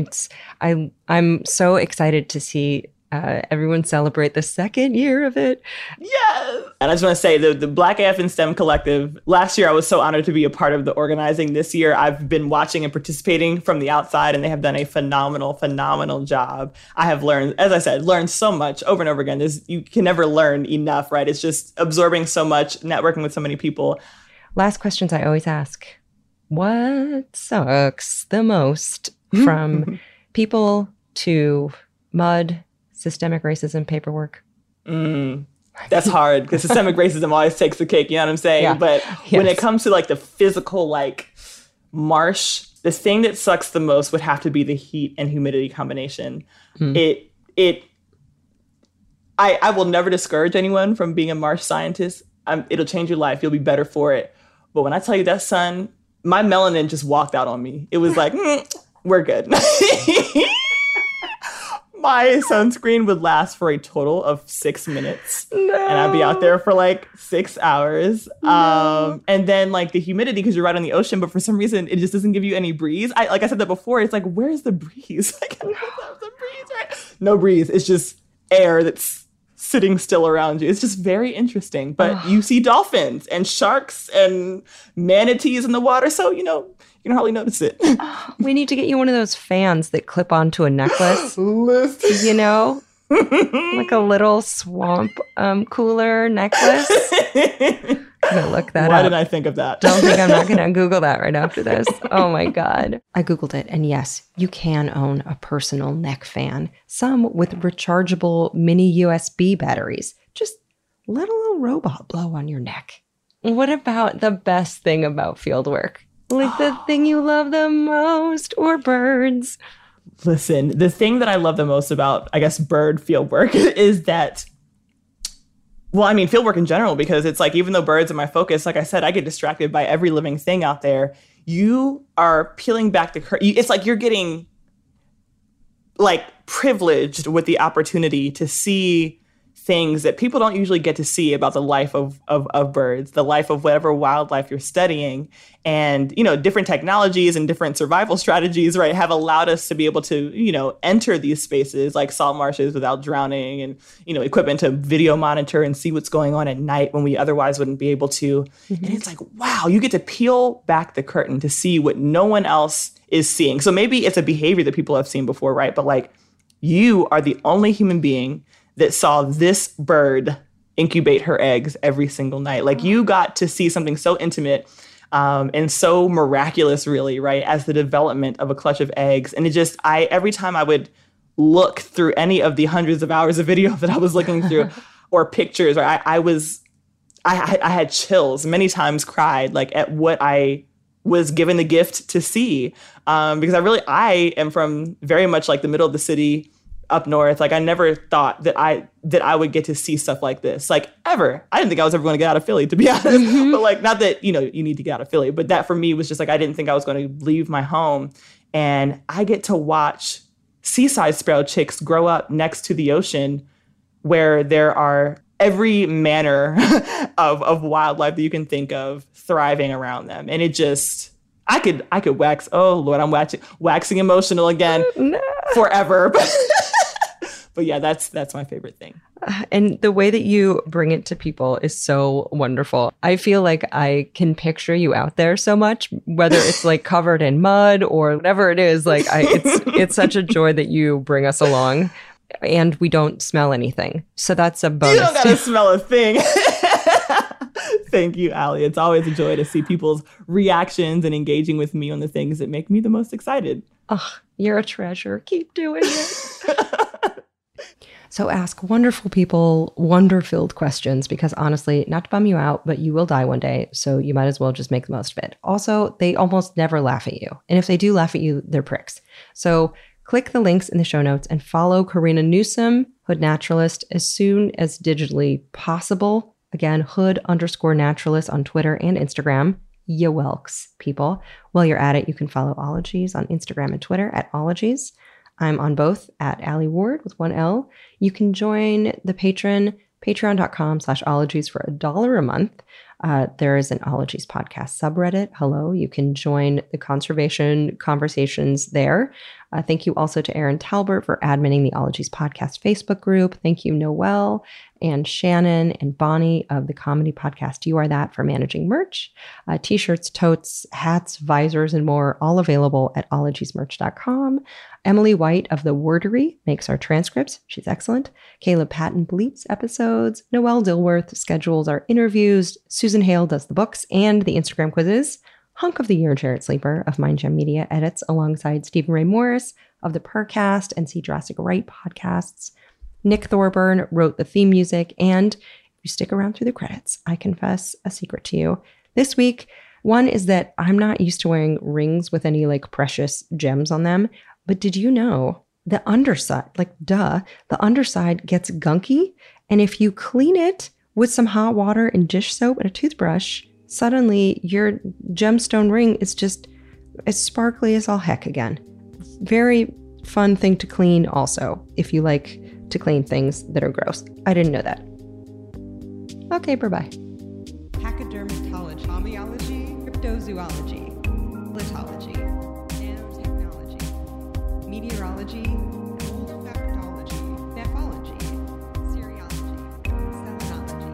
S1: I'm so excited to see everyone celebrate the second year of it.
S2: Yes. And I just want to say the Black AF in STEM Collective, last year I was so honored to be a part of the organizing. This year I've been watching and participating from the outside, and they have done a phenomenal job. I have learned, as I said, so much over and over again. You can never learn enough, right? It's just absorbing so much, networking with so many people.
S1: Last questions I always ask. What sucks the most from people to mud, systemic racism, paperwork?
S2: That's hard because systemic racism always takes the cake, you know what I'm saying?
S1: Yeah.
S2: But when it comes to like the physical, like marsh, the thing that sucks the most would have to be the heat and humidity combination. I will never discourage anyone from being a marsh scientist. It'll change your life. You'll be better for it. But when I tell you that sun, my melanin just walked out on me. It was like, we're good. My sunscreen would last for a total of 6 minutes. No. And I'd be out there for like 6 hours. No. And then like the humidity, because you're right on the ocean, but for some reason it just doesn't give you any breeze. Like I said that before, it's like, where's the breeze? Like, the breeze, right? No breeze. It's just air that's sitting still around you. It's just very interesting. But you see dolphins and sharks and manatees in the water. So, you can hardly notice it.
S1: We need to get you one of those fans that clip onto a necklace. Like a little swamp cooler necklace. I'm gonna look that up.
S2: Why didn't I think of that?
S1: Don't think I'm not gonna Google that right after this. Oh my God. I Googled it, and yes, you can own a personal neck fan. Some with rechargeable mini USB batteries. Just let a little robot blow on your neck. What about the best thing about fieldwork? Like the thing you love the most, or birds?
S2: Listen, the thing that I love the most about, I guess, bird field work is that, field work in general, because it's like, even though birds are my focus, like I said, I get distracted by every living thing out there. You are peeling back the curtain. It's like you're getting like privileged with the opportunity to see things that people don't usually get to see about the life of birds, the life of whatever wildlife you're studying. And, different technologies and different survival strategies, right, have allowed us to be able to, enter these spaces like salt marshes without drowning, and, equipment to video monitor and see what's going on at night when we otherwise wouldn't be able to. And it's like, wow, you get to peel back the curtain to see what no one else is seeing. So maybe it's a behavior that people have seen before, right? But like, you are the only human being that saw this bird incubate her eggs every single night. Like, you got to see something so intimate and so miraculous, really, right, as the development of a clutch of eggs. And every time I would look through any of the hundreds of hours of video that I was looking through, or pictures, right, I had chills, many times cried, like, at what I was given the gift to see. Because I am from very much like the middle of the city, up north. Like, I never thought that I would get to see stuff like this, like, ever. I didn't think I was ever going to get out of Philly, to be honest. But like, not that, you need to get out of Philly, but that for me was just like, I didn't think I was going to leave my home. And I get to watch seaside sparrow chicks grow up next to the ocean, where there are every manner of wildlife that you can think of thriving around them. And I could wax. Oh Lord, I'm waxing emotional again forever. But yeah, that's my favorite thing.
S1: And the way that you bring it to people is so wonderful. I feel like I can picture you out there so much, whether it's like covered in mud or whatever it is. Like it's such a joy that you bring us along, and we don't smell anything. So that's a bonus.
S2: You don't gotta smell a thing. Thank you, Allie. It's always a joy to see people's reactions and engaging with me on the things that make me the most excited.
S1: Oh, you're a treasure. Keep doing it. So ask wonderful people wonder-filled questions, because honestly, not to bum you out, but you will die one day, so you might as well just make the most of it. Also, they almost never laugh at you. And if they do laugh at you, they're pricks. So click the links in the show notes and follow Karina Newsom, Hood Naturalist, as soon as digitally possible. Again, Hood_Naturalist on Twitter and Instagram. Ya welks, people. While you're at it, you can follow Ologies on Instagram and Twitter at Ologies. I'm on both at Allie Ward with 1 L. You can join the patreon.com/ologies for $1 a month. There is an Ologies podcast subreddit. Hello, you can join the conservation conversations there. Thank you also to Erin Talbert for adminning the Ologies podcast Facebook group. Thank you, Noelle and Shannon and Bonnie of the comedy podcast You Are That for managing merch. T-shirts, totes, hats, visors, and more, all available at ologiesmerch.com. Emily White of The Wordery makes our transcripts. She's excellent. Caleb Patton bleeps episodes. Noelle Dilworth schedules our interviews. Susan Hale does the books and the Instagram quizzes. Hunk of the Year Jarrett Sleeper of Mind Jam Media edits alongside Stephen Ray Morris of the Purrcast and See Jurassic Right podcasts. Nick Thorburn wrote the theme music, and if you stick around through the credits, I confess a secret to you. This week, one is that I'm not used to wearing rings with any like precious gems on them, but did you know the underside, the underside gets gunky, and if you clean it with some hot water and dish soap and a toothbrush, suddenly your gemstone ring is just as sparkly as all heck again. Very fun thing to clean also, if you like to clean things that are gross. I didn't know that. Okay, bye-bye. Pachydermatology, homeology, cryptozoology, lithology, nanotechnology, meteorology, olfactology, nephology, serology, selenology.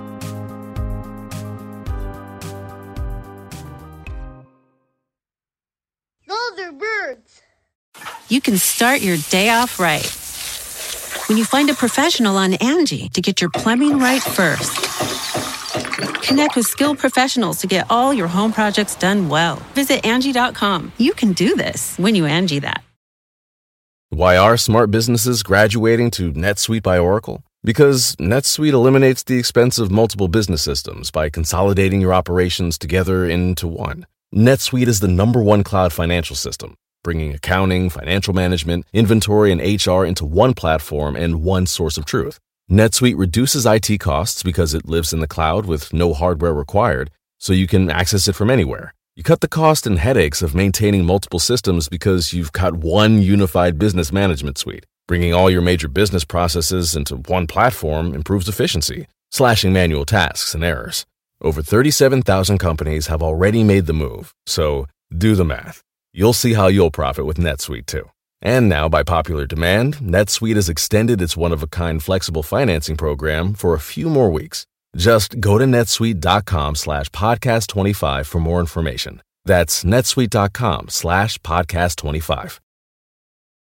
S9: Those are birds.
S10: You can start your day off right when you find a professional on Angie to get your plumbing right first. Connect with skilled professionals to get all your home projects done well. Visit Angie.com. You can do this when you Angie that.
S11: Why are smart businesses graduating to NetSuite by Oracle? Because NetSuite eliminates the expense of multiple business systems by consolidating your operations together into one. NetSuite is the #1 cloud financial system, bringing accounting, financial management, inventory, and HR into one platform and one source of truth. NetSuite reduces IT costs because it lives in the cloud with no hardware required, so you can access it from anywhere. You cut the cost and headaches of maintaining multiple systems because you've got one unified business management suite. Bringing all your major business processes into one platform improves efficiency, slashing manual tasks and errors. Over 37,000 companies have already made the move, so do the math. You'll see how you'll profit with NetSuite too. And now, by popular demand, NetSuite has extended its one-of-a-kind flexible financing program for a few more weeks. Just go to netsuite.com/podcast25 for more information. That's netsuite.com/podcast25.